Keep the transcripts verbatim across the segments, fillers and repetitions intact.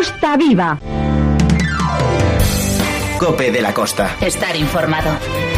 Costa Viva. COPE de la Costa. Estar informado.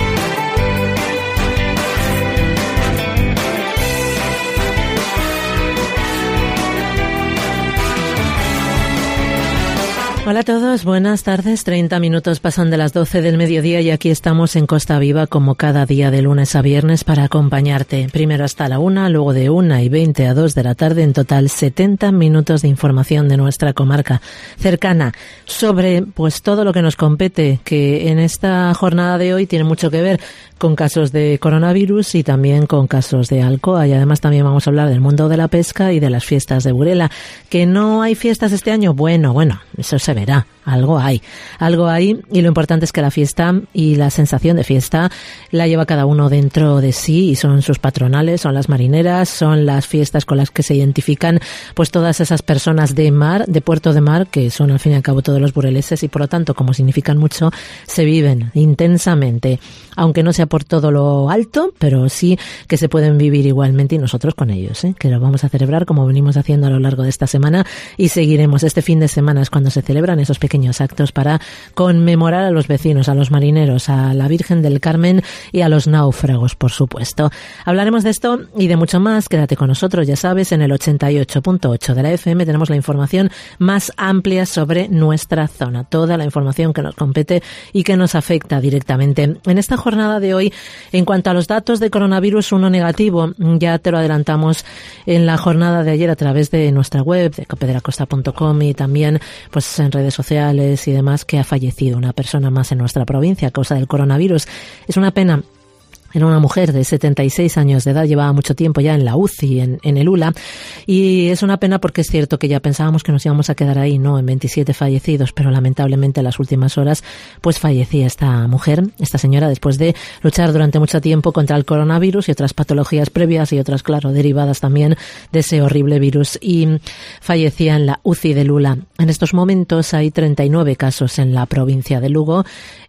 Hola a todos, buenas tardes. treinta minutos pasan de las doce del mediodía y aquí estamos en Costa Viva como cada día de lunes a viernes para acompañarte. Primero hasta la una, luego de una y veinte a dos de la tarde, en total setenta minutos de información de nuestra comarca cercana sobre pues todo lo que nos compete, que en esta jornada de hoy tiene mucho que ver con casos de coronavirus y también con casos de Alcoa, y además también vamos a hablar del mundo de la pesca y de las fiestas de Burela. ¿Que no hay fiestas este año? Bueno, bueno, eso se verá. Algo hay, algo hay, y lo importante es que la fiesta y la sensación de fiesta la lleva cada uno dentro de sí, y son sus patronales, son las marineras, son las fiestas con las que se identifican pues todas esas personas de mar, de puerto de mar, que son al fin y al cabo todos los bureleses, y por lo tanto, como significan mucho, se viven intensamente, aunque no sea por todo lo alto, pero sí que se pueden vivir igualmente, y nosotros con ellos, ¿eh? que lo vamos a celebrar como venimos haciendo a lo largo de esta semana, y seguiremos. Este fin de semana es cuando se celebran esos pequeños actos para conmemorar a los vecinos, a los marineros, a la Virgen del Carmen y a los náufragos, por supuesto. Hablaremos de esto y de mucho más. Quédate con nosotros, ya sabes, en el ochenta y ocho punto ocho de la F M tenemos la información más amplia sobre nuestra zona, toda la información que nos compete y que nos afecta directamente. En esta jornada de hoy, en cuanto a los datos de coronavirus, uno negativo, ya te lo adelantamos en la jornada de ayer a través de nuestra web, de cope de la costa punto com, y también pues en redes sociales y demás, que ha fallecido una persona más en nuestra provincia a causa del coronavirus. Es una pena. Era una mujer de setenta y seis años de edad, llevaba mucho tiempo ya en la U C I, en, en el U L A, y es una pena porque es cierto que ya pensábamos que nos íbamos a quedar ahí, ¿no?, en veintisiete fallecidos, pero lamentablemente en las últimas horas pues fallecía esta mujer, esta señora, después de luchar durante mucho tiempo contra el coronavirus y otras patologías previas y otras, claro, derivadas también de ese horrible virus, y fallecía en la U C I del U L A. En estos momentos hay treinta y nueve casos en la provincia de Lugo.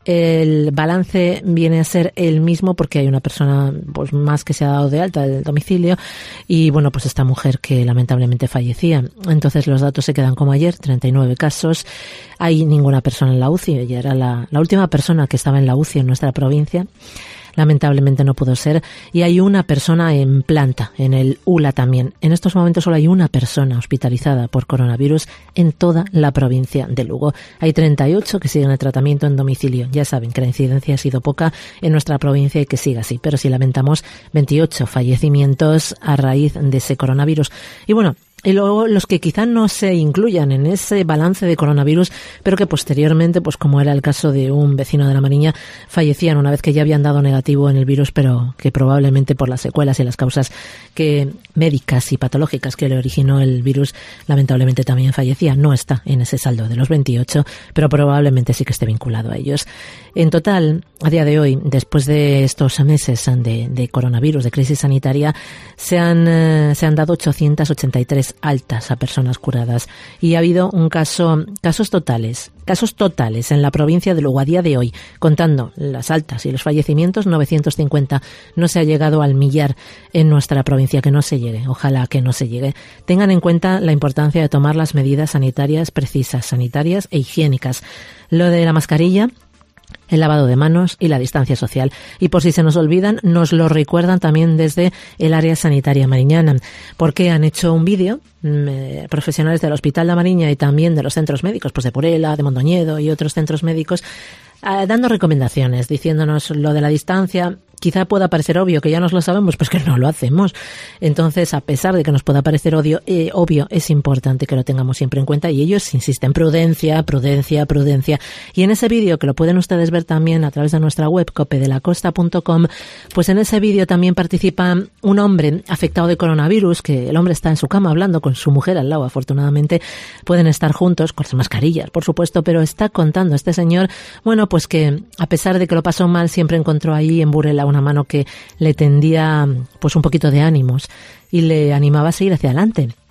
El balance viene a ser el mismo porque hay una persona pues más que se ha dado de alta del domicilio, y bueno, pues esta mujer que lamentablemente fallecía. Entonces los datos se quedan como ayer, treinta y nueve casos. Hay ninguna persona en la U C I, ella era la, la última persona que estaba en la U C I en nuestra provincia. Lamentablemente no pudo ser, y hay una persona en planta, en el U L A también. En estos momentos solo hay una persona hospitalizada por coronavirus en toda la provincia de Lugo. Hay treinta y ocho que siguen el tratamiento en domicilio. Ya saben que la incidencia ha sido poca en nuestra provincia y que siga así, pero sí lamentamos veintiocho fallecimientos a raíz de ese coronavirus. Y bueno, y luego los que quizá no se incluyan en ese balance de coronavirus, pero que posteriormente, pues como era el caso de un vecino de La Mariña, fallecían una vez que ya habían dado negativo en el virus, pero que probablemente por las secuelas y las causas que médicas y patológicas que le originó el virus, lamentablemente también fallecía. No está en ese saldo de los veintiocho, pero probablemente sí que esté vinculado a ellos. En total, a día de hoy, después de estos meses de, de coronavirus, de crisis sanitaria, se han, eh, se han dado ochocientas ochenta y tres altas a personas curadas, y ha habido un caso, casos totales, casos totales en la provincia de Lugo a día de hoy, contando las altas y los fallecimientos, novecientos cincuenta. No se ha llegado al millar en nuestra provincia, que no se llegue, ojalá que no se llegue. Tengan en cuenta la importancia de tomar las medidas sanitarias precisas, sanitarias e higiénicas. Lo de la mascarilla, el lavado de manos y la distancia social. Y por si se nos olvidan, nos lo recuerdan también desde el área sanitaria mariñana, porque han hecho un vídeo, eh, profesionales del Hospital La Mariña y también de los centros médicos, pues de Burela, de Mondoñedo y otros centros médicos, eh, dando recomendaciones, diciéndonos lo de la distancia. Quizá pueda parecer obvio, que ya nos lo sabemos, pues que no lo hacemos. Entonces, a pesar de que nos pueda parecer obvio, eh, obvio, es importante que lo tengamos siempre en cuenta, y ellos insisten, prudencia, prudencia, prudencia. Y en ese vídeo, que lo pueden ustedes ver también a través de nuestra web, cope de la costa punto com, pues en ese vídeo también participa un hombre afectado de coronavirus, que el hombre está en su cama hablando con su mujer al lado, afortunadamente pueden estar juntos, con sus mascarillas, por supuesto, pero está contando este señor, bueno, pues que a pesar de que lo pasó mal, siempre encontró ahí en Burela una mano que le tendía pues un poquito de ánimos y le animaba a seguir hacia adelante.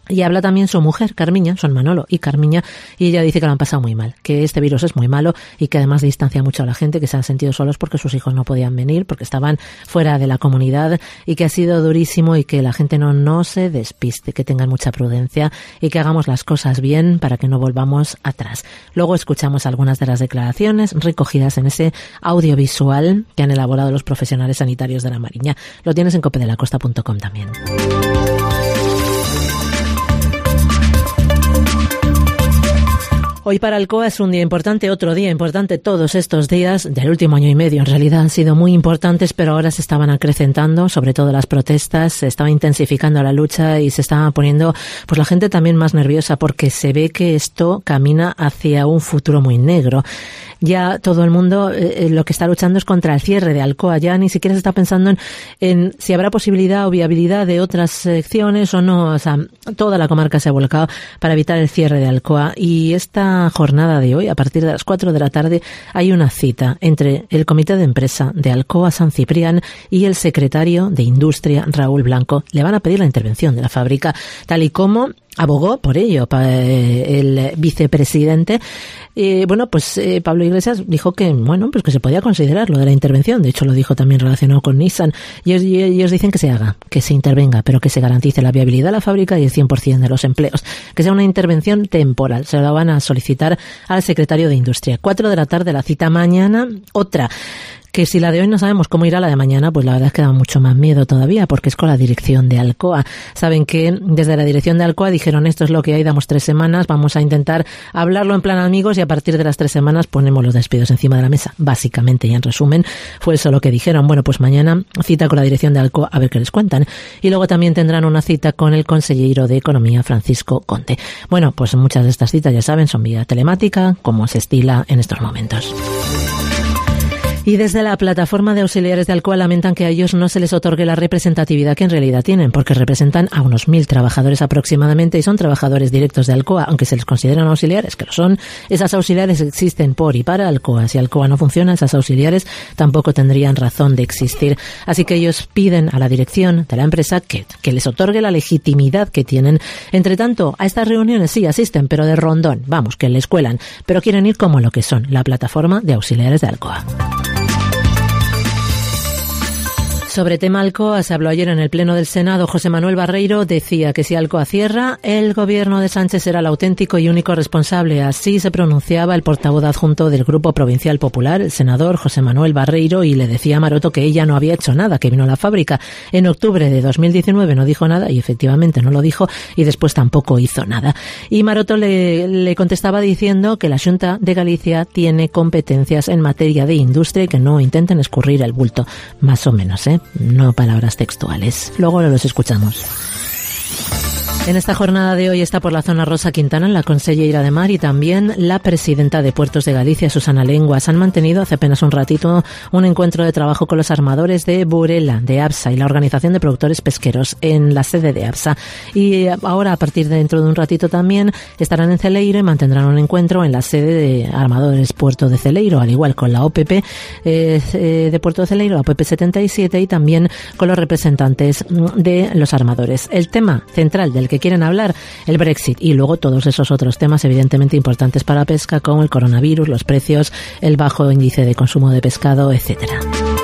Y habla también su mujer, Carmiña, son Manolo y Carmiña, y ella dice que lo han pasado muy mal, que este virus es muy malo y que además distancia mucho a la gente, que se han sentido solos porque sus hijos no podían venir, porque estaban fuera de la comunidad, y que ha sido durísimo y que la gente no, no se despiste, que tengan mucha prudencia y que hagamos las cosas bien para que no volvamos atrás. Luego escuchamos algunas de las declaraciones recogidas en ese audiovisual que han elaborado los profesionales sanitarios de la Mariña. Lo tienes en cope de la costa punto com también. Hoy para Alcoa es un día importante, otro día importante. Todos estos días del último año y medio en realidad han sido muy importantes, pero ahora se estaban acrecentando, sobre todo las protestas, se estaba intensificando la lucha y se estaba poniendo pues la gente también más nerviosa, porque se ve que esto camina hacia un futuro muy negro. Ya todo el mundo eh, lo que está luchando es contra el cierre de Alcoa. Ya ni siquiera se está pensando en, en si habrá posibilidad o viabilidad de otras secciones o no. O sea, toda la comarca se ha volcado para evitar el cierre de Alcoa. Y esta jornada de hoy, a partir de las cuatro de la tarde, hay una cita entre el comité de empresa de Alcoa San Ciprián y el secretario de Industria, Raúl Blanco. Le van a pedir la intervención de la fábrica, tal y como abogó por ello el vicepresidente. Eh, bueno, pues eh, Pablo Iglesias dijo que, bueno, pues que se podía considerar lo de la intervención. De hecho, lo dijo también relacionado con Nissan. Y ellos, y ellos dicen que se haga, que se intervenga, pero que se garantice la viabilidad de la fábrica y el cien por ciento de los empleos. Que sea una intervención temporal. Se lo van a solicitar al secretario de Industria. Cuatro de la tarde la cita. Mañana otra. Que si la de hoy no sabemos cómo irá la de mañana, pues la verdad es que da mucho más miedo todavía, porque es con la dirección de Alcoa. Saben que desde la dirección de Alcoa dijeron, esto es lo que hay, damos tres semanas, vamos a intentar hablarlo en plan amigos y a partir de las tres semanas ponemos los despidos encima de la mesa. Básicamente, y en resumen, fue eso lo que dijeron. Bueno, pues mañana cita con la dirección de Alcoa a ver qué les cuentan. Y luego también tendrán una cita con el consejero de Economía, Francisco Conte. Bueno, pues muchas de estas citas, ya saben, son vía telemática, como se estila en estos momentos. Y desde la plataforma de auxiliares de Alcoa lamentan que a ellos no se les otorgue la representatividad que en realidad tienen, porque representan a unos mil trabajadores aproximadamente y son trabajadores directos de Alcoa, aunque se les consideran auxiliares, que lo son. Esas auxiliares existen por y para Alcoa. Si Alcoa no funciona, esas auxiliares tampoco tendrían razón de existir. Así que ellos piden a la dirección de la empresa que, que les otorgue la legitimidad que tienen. Entre tanto, a estas reuniones sí asisten, pero de rondón, vamos, que les cuelan, pero quieren ir como lo que son, la plataforma de auxiliares de Alcoa. Sobre tema Alcoa se habló ayer en el Pleno del Senado. José Manuel Barreiro decía que si Alcoa cierra, el gobierno de Sánchez será el auténtico y único responsable. Así se pronunciaba el portavoz adjunto del Grupo Provincial Popular, el senador José Manuel Barreiro, y le decía a Maroto que ella no había hecho nada, que vino a la fábrica en octubre de dos mil diecinueve, no dijo nada, y efectivamente no lo dijo, y después tampoco hizo nada. Y Maroto le, le contestaba diciendo que la Xunta de Galicia tiene competencias en materia de industria y que no intenten escurrir el bulto, más o menos, ¿eh? No palabras textuales. Luego los escuchamos. En esta jornada de hoy está por la zona Rosa Quintana, la consellera de Mar, y también la presidenta de Puertos de Galicia, Susana Lenguas. Han mantenido hace apenas un ratito un encuentro de trabajo con los armadores de Burela, de APSA, y la Organización de Productores Pesqueros en la sede de APSA. Y ahora, a partir de dentro de un ratito también, estarán en Celeiro y mantendrán un encuentro en la sede de Armadores Puerto de Celeiro, al igual con la O P P eh, de Puerto de Celeiro, la O P P setenta y siete, y también con los representantes de los armadores. El tema central del que quieren hablar, el Brexit, y luego todos esos otros temas evidentemente importantes para la pesca, como el coronavirus, los precios, el bajo índice de consumo de pescado, etcétera.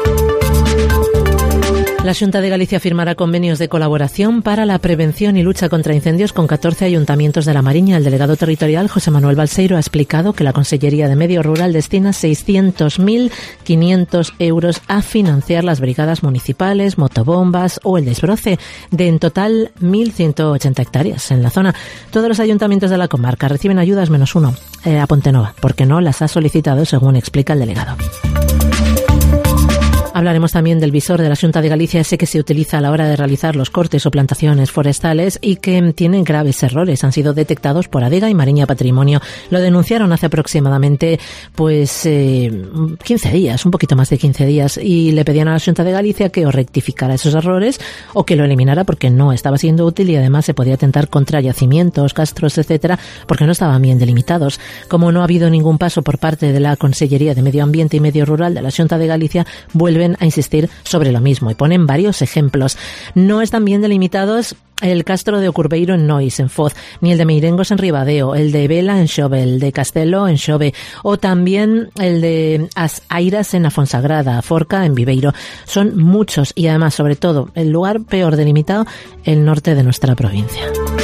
La Xunta de Galicia firmará convenios de colaboración para la prevención y lucha contra incendios con catorce ayuntamientos de la Mariña. El delegado territorial, José Manuel Balseiro, ha explicado que la Consellería de Medio Rural destina seiscientos mil quinientos euros a financiar las brigadas municipales, motobombas o el desbroce de en total mil ciento ochenta hectáreas en la zona. Todos los ayuntamientos de la comarca reciben ayudas menos uno, eh, a Pontenova, porque no las ha solicitado, según explica el delegado. Hablaremos también del visor de la Xunta de Galicia, ese que se utiliza a la hora de realizar los cortes o plantaciones forestales y que tiene graves errores. Han sido detectados por Adega y Mariña Patrimonio. Lo denunciaron hace aproximadamente pues eh, quince días, un poquito más de quince días, y le pedían a la Xunta de Galicia que o rectificara esos errores o que lo eliminara porque no estaba siendo útil y además se podía atentar contra yacimientos, castros, etcétera, porque no estaban bien delimitados. Como no ha habido ningún paso por parte de la Consellería de Medio Ambiente y Medio Rural de la Xunta de Galicia, vuelven vuelven a insistir sobre lo mismo y ponen varios ejemplos. No están bien delimitados el Castro de Ocurbeiro en Nois, en Foz, ni el de Meirengos en Ribadeo, el de Vela en Xove, el de Castelo en Xove, o también el de As Airas en Afonsagrada, Forca en Viveiro. Son muchos y además, sobre todo, el lugar peor delimitado, el norte de nuestra provincia.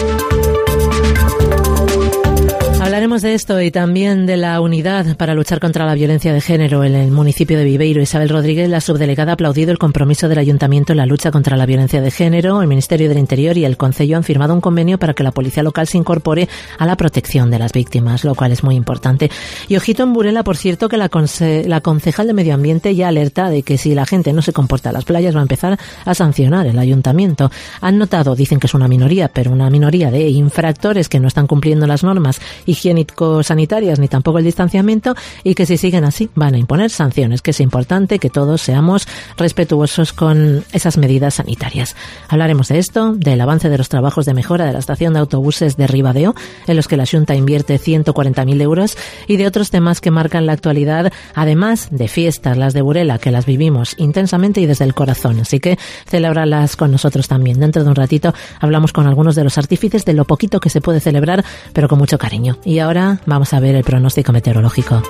Hablaremos de esto y también de la unidad para luchar contra la violencia de género en el municipio de Viveiro. Isabel Rodríguez, la subdelegada, ha aplaudido el compromiso del Ayuntamiento en la lucha contra la violencia de género. El Ministerio del Interior y el Concello han firmado un convenio para que la policía local se incorpore a la protección de las víctimas, lo cual es muy importante. Y ojito en Burela, por cierto, que la, conse- la concejal de Medio Ambiente ya alerta de que si la gente no se comporta en las playas va a empezar a sancionar el Ayuntamiento. Han notado, dicen que es una minoría, pero una minoría de infractores que no están cumpliendo las normas higiénico-sanitarias ni tampoco el distanciamiento, y que si siguen así van a imponer sanciones, que es importante que todos seamos respetuosos con esas medidas sanitarias. Hablaremos de esto, del avance de los trabajos de mejora de la estación de autobuses de Ribadeo, en los que la Xunta invierte ciento cuarenta mil euros, y de otros temas que marcan la actualidad, además de fiestas, las de Burela, que las vivimos intensamente y desde el corazón, así que celébralas con nosotros también. Dentro de un ratito hablamos con algunos de los artífices de lo poquito que se puede celebrar, pero con mucho cariño. Y ahora vamos a ver el pronóstico meteorológico.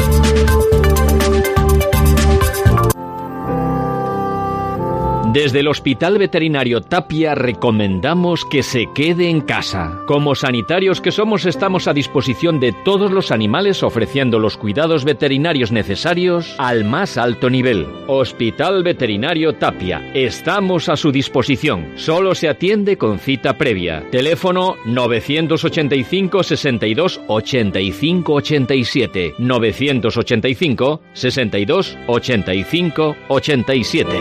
Desde el Hospital Veterinario Tapia recomendamos que se quede en casa. Como sanitarios que somos, estamos a disposición de todos los animales, ofreciendo los cuidados veterinarios necesarios al más alto nivel. Hospital Veterinario Tapia. Estamos a su disposición. Solo se atiende con cita previa. Teléfono novecientos ochenta y cinco, sesenta y dos, ochenta y cinco, ochenta y siete. novecientos ochenta y cinco, sesenta y dos, ochenta y cinco, ochenta y siete.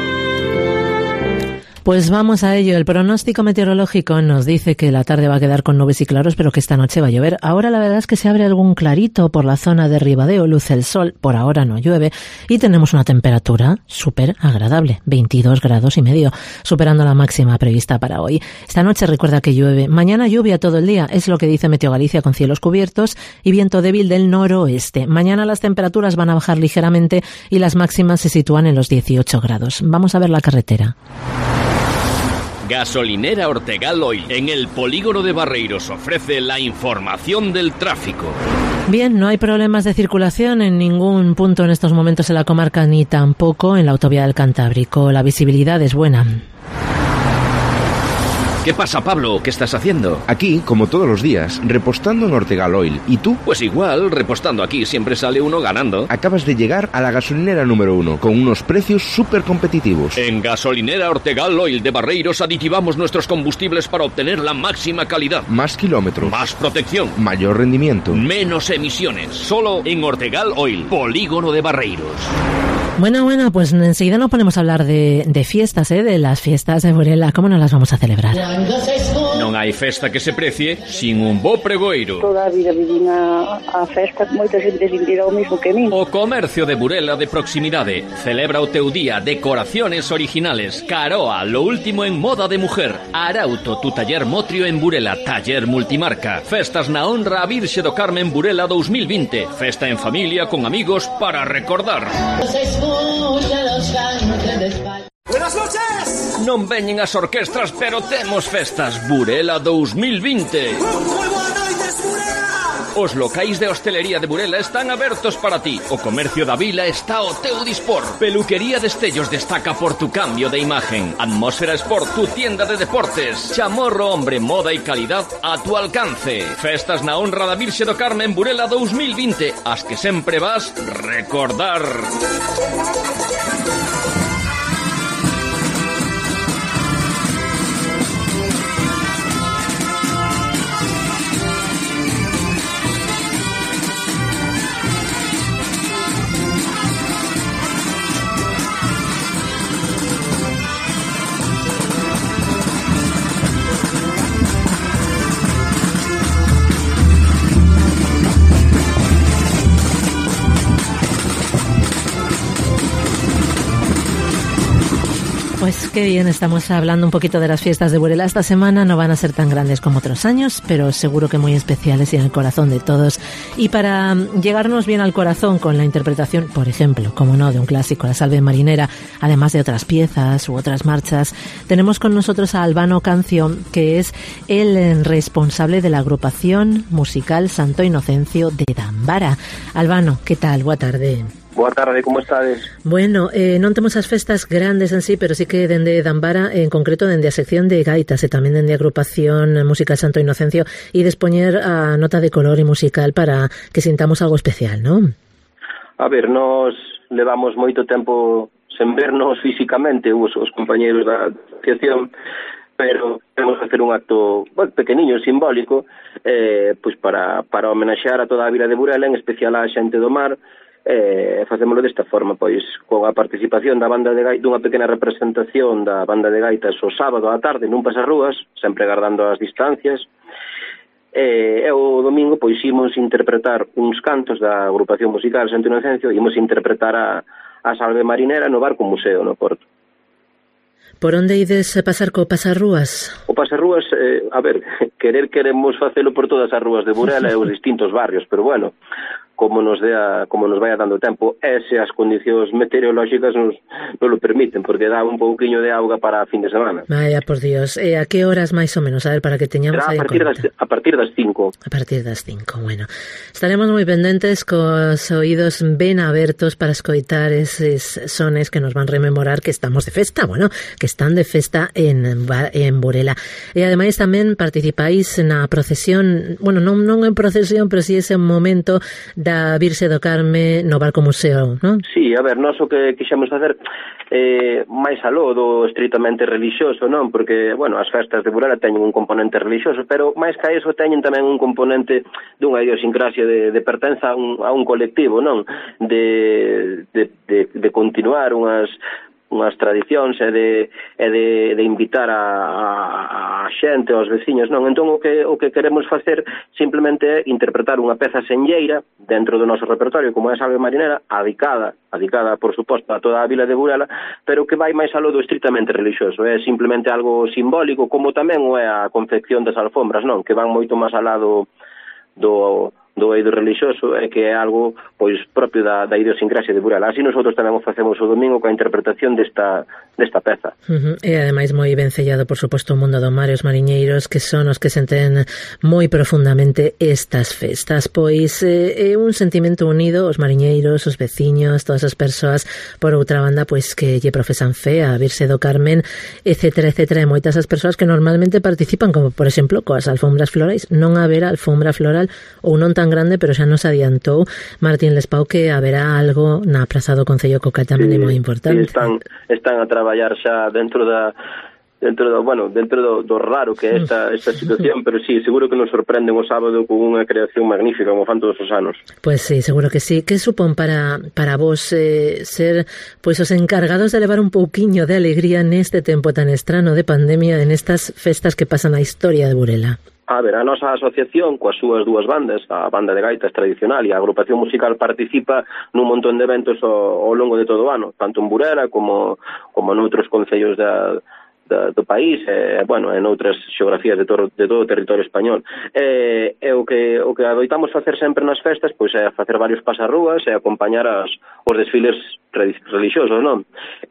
Pues vamos a ello. El pronóstico meteorológico nos dice que la tarde va a quedar con nubes y claros, pero que esta noche va a llover. Ahora la verdad es que se abre algún clarito por la zona de Ribadeo, luce el sol, por ahora no llueve, y tenemos una temperatura súper agradable, veintidós grados y medio, superando la máxima prevista para hoy. Esta noche recuerda que llueve, mañana lluvia todo el día, es lo que dice Meteo Galicia, con cielos cubiertos y viento débil del noroeste. Mañana las temperaturas van a bajar ligeramente y las máximas se sitúan en los dieciocho grados. Vamos a ver la carretera. Gasolinera Ortegal Oil, en el polígono de Barreiros, ofrece la información del tráfico. Bien, no hay problemas de circulación en ningún punto en estos momentos en la comarca, ni tampoco en la autovía del Cantábrico. La visibilidad es buena. ¿Qué pasa, Pablo? ¿Qué estás haciendo? Aquí, como todos los días, repostando en Ortegal Oil. ¿Y tú? Pues igual, repostando aquí siempre sale uno ganando. Acabas de llegar a la gasolinera número uno, con unos precios súper competitivos. En Gasolinera Ortegal Oil de Barreiros aditivamos nuestros combustibles para obtener la máxima calidad. Más kilómetros. Más protección. Mayor rendimiento. Menos emisiones. Solo en Ortegal Oil, polígono de Barreiros. Bueno, bueno, pues enseguida nos ponemos a hablar de, de fiestas, ¿eh? De las fiestas de Burela. ¿Cómo no las vamos a celebrar? Non hai festa que se precie sin un bo pregoeiro. Toda a vida vivín a, a festa, moita xente sintira o mismo que min. O comercio de Burela de proximidade celebra o teu día, decoraciones originales, Caroa, lo último en moda de mujer, Arauto, tu taller Motrio en Burela, taller multimarca, festas na honra a Virxe do Carmen Burela dos mil vinte, festa en familia con amigos para recordar. Buenas noches. Non veñen as orquestras, pero temos festas Burela dos mil vinte. Moi boa noites, Burela. Os locais de hostelería de Burela están abertos para ti. O comercio da vila está ao teu dispor. Peluquería Destellos destaca por tu cambio de imagen. Atmósfera Sport, tu tienda de deportes. Chamorro Hombre, moda y calidad a tu alcance. Festas na honra da Virxe do Carmen Burela dos mil vinte, as que sempre vas recordar. Qué bien, estamos hablando un poquito de las fiestas de Burela esta semana. No van a ser tan grandes como otros años, pero seguro que muy especiales y en el corazón de todos. Y para llegarnos bien al corazón con la interpretación, por ejemplo, como no, de un clásico, La Salve Marinera, además de otras piezas u otras marchas, tenemos con nosotros a Albano Cancio, que es el responsable de la agrupación musical Santo Inocencio de Dambara. Albano, que tal? Boa tarde. Boa tarde, como estades? Bueno, eh, non temos as festas grandes en sí, pero sí que dende Dambara, en concreto dende a sección de gaitas e tamén dende a agrupación musical Santo Inocencio, e despoñer a nota de color e musical para que sintamos algo especial, non? A ver, nos levamos moito tempo sen vernos físicamente, os, os compañeros da asociación, pero temos que hacer un acto, bueno, pequeniño, simbólico, eh, pois para, para homenaxear a toda a vila de Burela, en especial a xente do mar. Eh, facémolo desta forma, pois con a participación da banda de gaitas, dunha pequena representación da banda de gaitas o sábado á tarde nun pasarrúas, sempre guardando as distancias, e, e o domingo pois imos interpretar uns cantos da agrupación musical Santo Inocencio, imos interpretar a, a Salve Marinera no Barco Museo no Porto. Por onde ides pasar co pasarrúas? O pasarrúas, eh, a ver, querer queremos facelo por todas as rúas de Burela e os distintos barrios, pero bueno, como nos dea, como nos vaya dando tempo, e se as condicións meteorolóxicas nos, nos lo permiten, porque dá un pouquiño de auga para a fin de semana. Vaya, por Dios. E a que horas máis ou menos? A ver, para que teñamos a aí en partir conta. Das, a partir das cinco. A partir das cinco, bueno. Estaremos moi pendentes cos oídos ben abertos para escoitar eses sones que nos van rememorar que estamos de festa, bueno, que están de festa en, en Burela. E ademais tamén participáis na procesión, bueno, non, non en procesión, pero si sí ese momento da Virxe do Carme no Barco Museo, non? Sí, a ver, nós o que quixemos facer eh, máis aló do estritamente religioso, non? Porque, bueno, as festas de Burela teñen un componente religioso, pero máis que iso teñen tamén un componente dunha idiosincrasia de, de pertenza a un, a un colectivo, non? De, de, de, de continuar unhas unhas tradicións e de, e de, de invitar a, a, a xente, aos veciños, non? Entón o que, o que queremos facer simplemente é interpretar unha peza senlleira dentro do noso repertorio, como é a Salve Marinera, adicada, adicada, por suposto, a toda a vila de Burela, pero que vai máis aló do estritamente religioso, é simplemente algo simbólico, como tamén o é a confección das alfombras, non? Que van moito máis alá do, do do eido religioso, é que é algo pois propio da, da idiosincrasia de Burela. Así nosotros tamén o facemos o domingo coa interpretación desta, desta peza. Uh-huh. E ademais moi ben sellado, por suposto, o mundo do mar e os mariñeiros, que son os que senten moi profundamente estas festas. Pois eh, é un sentimento unido, os mariñeiros, os veciños, todas as persoas, por outra banda, pois que lle profesan fe a Virxe do Carmen, etcétera, etcétera, e moitas as persoas que normalmente participan, como por exemplo coas alfombras florais. Non haberá alfombra floral ou non tan grande, pero xa nos adiantou Martín Lespau que haberá algo na Praza do Concello, co que tamén sí, é moi importante. Sí, están, están a traballar xa dentro da dentro do, bueno, dentro do, do raro que é esta, esta situación, pero sí, seguro que nos sorprenden o sábado con unha creación magnífica como fan todos os anos. Pois sí, seguro que sí. Que supón para, para vos eh, ser pois os encargados de levar un pouquiño de alegría neste tempo tan estrano de pandemia, en estas festas que pasan a historia de Burela? A ver, a nosa asociación, coas súas dúas bandas, a banda de gaitas tradicional e a agrupación musical, participa nun montón de eventos ao, ao longo de todo o ano, tanto en Burela como, como noutros concellos da, da, do país, e, bueno, en outras xeografías de todo, de todo o territorio español. E, e o que o que adoitamos facer sempre nas festas, pois é facer varios pasarrúas e acompañar as, os desfiles religiosos, non?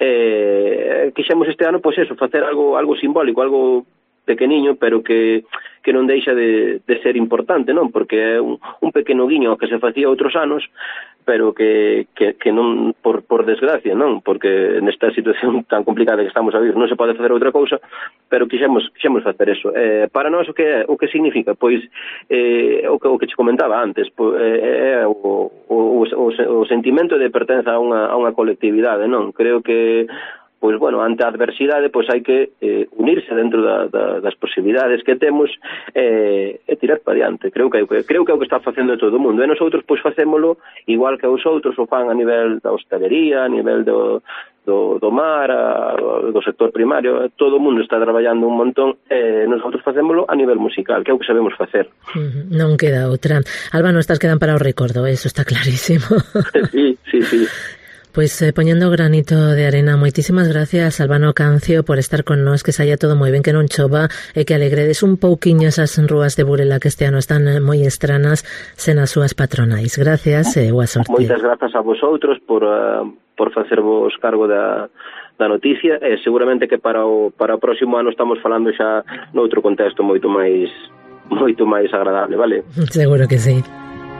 E, quixemos este ano, pois eso, facer algo, algo simbólico, algo pequeniño, pero que, que non deixa de, de ser importante, non? Porque é un, un pequeno guiño que se facía outros anos, pero que, que, que non, por, por desgracia, non? Porque nesta situación tan complicada que estamos a vivir non se pode facer outra cousa, pero quixemos, quixemos facer eso. Eh, para nós o que é, o que significa? Pois eh, o, que, o que te comentaba antes, pois, é, é o, o, o, o sentimento de pertenza a unha, a unha colectividade, non? Creo que pois, bueno, ante a adversidade, pois hai que eh, unirse dentro da, da, das posibilidades que temos eh, e tirar para diante. Creo que, creo que é o que está facendo todo o mundo. E nosotros, pois, facémolo igual que os outros o fan a nivel da hostelería, a nivel do, do, do mar, a, do sector primario. Todo o mundo está traballando un montón e nosotros facémolo a nivel musical, que é o que sabemos facer. Uh-huh. Non queda outra. Albano, estas quedan para o recordo, eso está clarísimo. Sí, sí, sí. Pois eh, poñendo granito de arena, moitísimas gracias, Albano Cancio, por estar con nós, que saia todo moi ben, que non chova e que alegredes un pouquiño esas rúas de Burela que este ano están moi estranas sen as súas patronais. Gracias e boa sorte. Moitas grazas a vosotros por, uh, por facervos cargo da, da noticia, e seguramente que para o, para o próximo ano estamos falando xa noutro contexto moito máis moito máis agradable, vale? Seguro que sí.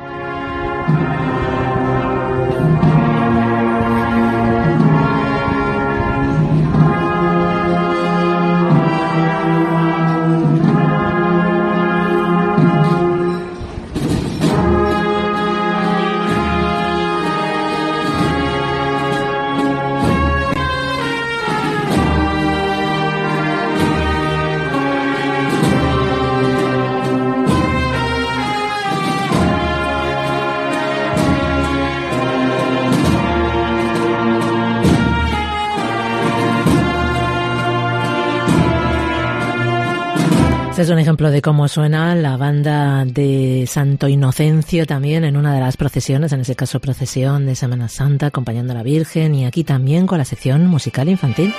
Este es un ejemplo de cómo suena la banda de Santo Inocencio también en una de las procesiones, en ese caso procesión de Semana Santa, acompañando a la Virgen, y aquí también con la sección musical infantil.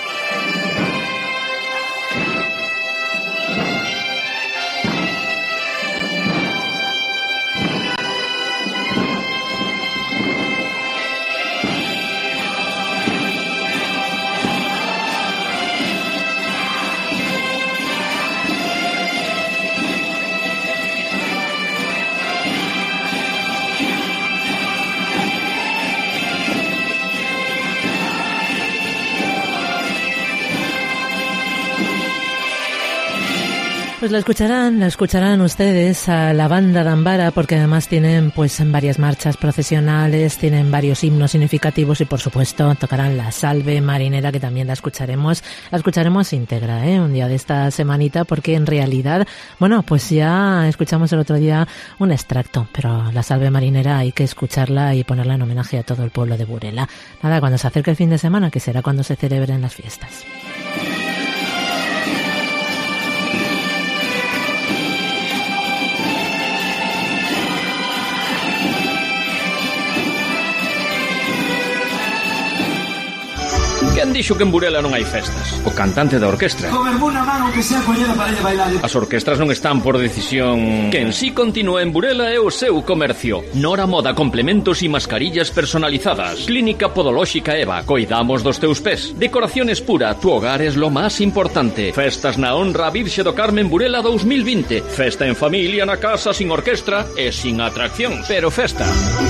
Pues la escucharán, la escucharán ustedes a la banda de Ambara, porque además tienen pues varias marchas procesionales, tienen varios himnos significativos y por supuesto tocarán la Salve Marinera, que también la escucharemos, la escucharemos íntegra, ¿eh? Un día de esta semanita, porque en realidad, bueno, pues ya escuchamos el otro día un extracto, pero la Salve Marinera hay que escucharla y ponerla en homenaje a todo el pueblo de Burela. Nada, cuando se acerque el fin de semana, que será cuando se celebren las fiestas. Quen dixo que en Burela non hai festas? O cantante da orquestra. Comerme unha mano que sea collera para ella bailar. As orquestras non están por decisión. Quen si continúa en Burela é o seu comercio. Nora Moda, complementos e mascarillas personalizadas. Clínica Podolóxica Eva, coidamos dos teus pés. Decoraciones Pura, tu hogar es lo más importante. Festas na honra a Virxe do Carmen Burela dos mil vinte. Festa en familia na casa, sin orquestra e sin atracción, pero festa.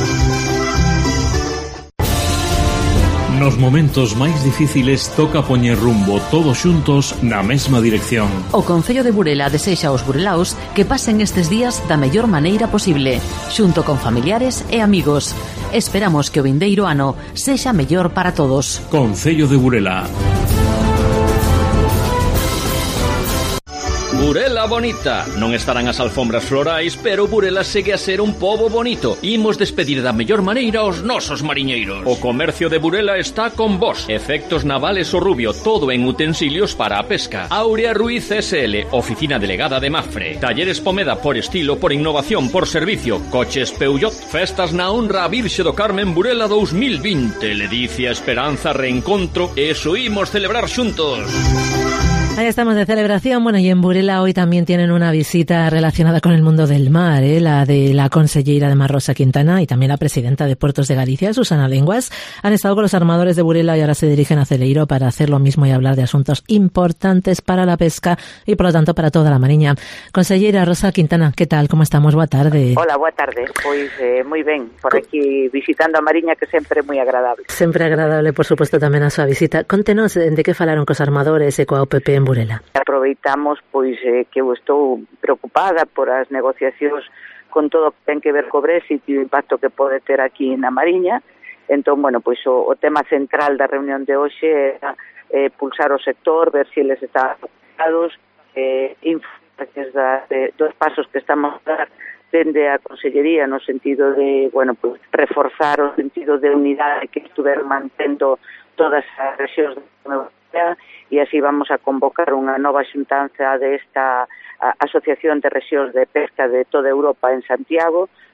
Nos momentos máis difíciles toca poñer rumbo todos xuntos na mesma dirección. O Concello de Burela desexa aos burelaos que pasen estes días da mellor maneira posible, xunto con familiares e amigos. Esperamos que o vindeiro ano sexa mellor para todos. Concello de Burela. Burela bonita. Non estarán as alfombras florais, pero Burela segue a ser un pobo bonito. Imos despedir da mellor maneira os nosos mariñeiros. O comercio de Burela está con vos. Efectos Navales o Rubio, todo en utensilios para a pesca. Aurea Ruiz S L, oficina delegada de Mafre. Talleres Pomeda, por estilo, por innovación, por servicio. Coches Peugeot. Festas na honra a Virxe do Carmen Burela dos mil vinte. Ledicia, Esperanza, Reencontro. Eso imos celebrar xuntos. Ahí estamos de celebración. Bueno, y en Burela hoy también tienen una visita relacionada con el mundo del mar, ¿eh? La de la conselleira de Mar, Rosa Quintana, y también la presidenta de Puertos de Galicia, Susana Lenguas. Han estado con los armadores de Burela y ahora se dirigen a Celeiro para hacer lo mismo y hablar de asuntos importantes para la pesca y, por lo tanto, para toda la mariña. Conselleira Rosa Quintana, ¿qué tal? ¿Cómo estamos? Boa tarde. Hola, boa tarde. Pois eh, moi ben, por aquí visitando a Mariña, que sempre é moi agradable. Sempre agradable, por supuesto, tamén a súa visita. Contenos de que falaron cos armadores e coa O P P en Burela. Aproveitamos pois eh, que eu estou preocupada por as negociacións con todo o que ten que ver co Brexit e o impacto que pode ter aquí na Mariña. Entón, bueno, pois o, o tema central da reunión de hoxe é eh, pulsar o sector, ver se eles están preocupados, eh, informar de, dos pasos que estamos a dar dende a Consellería no sentido de, bueno, pues reforzar o sentido de unidade que estuveron mantendo todas as rexións da Europea, e así vamos a convocar unha nova xuntanza desta Asociación de Rexións de Pesca de toda Europa en Santiago,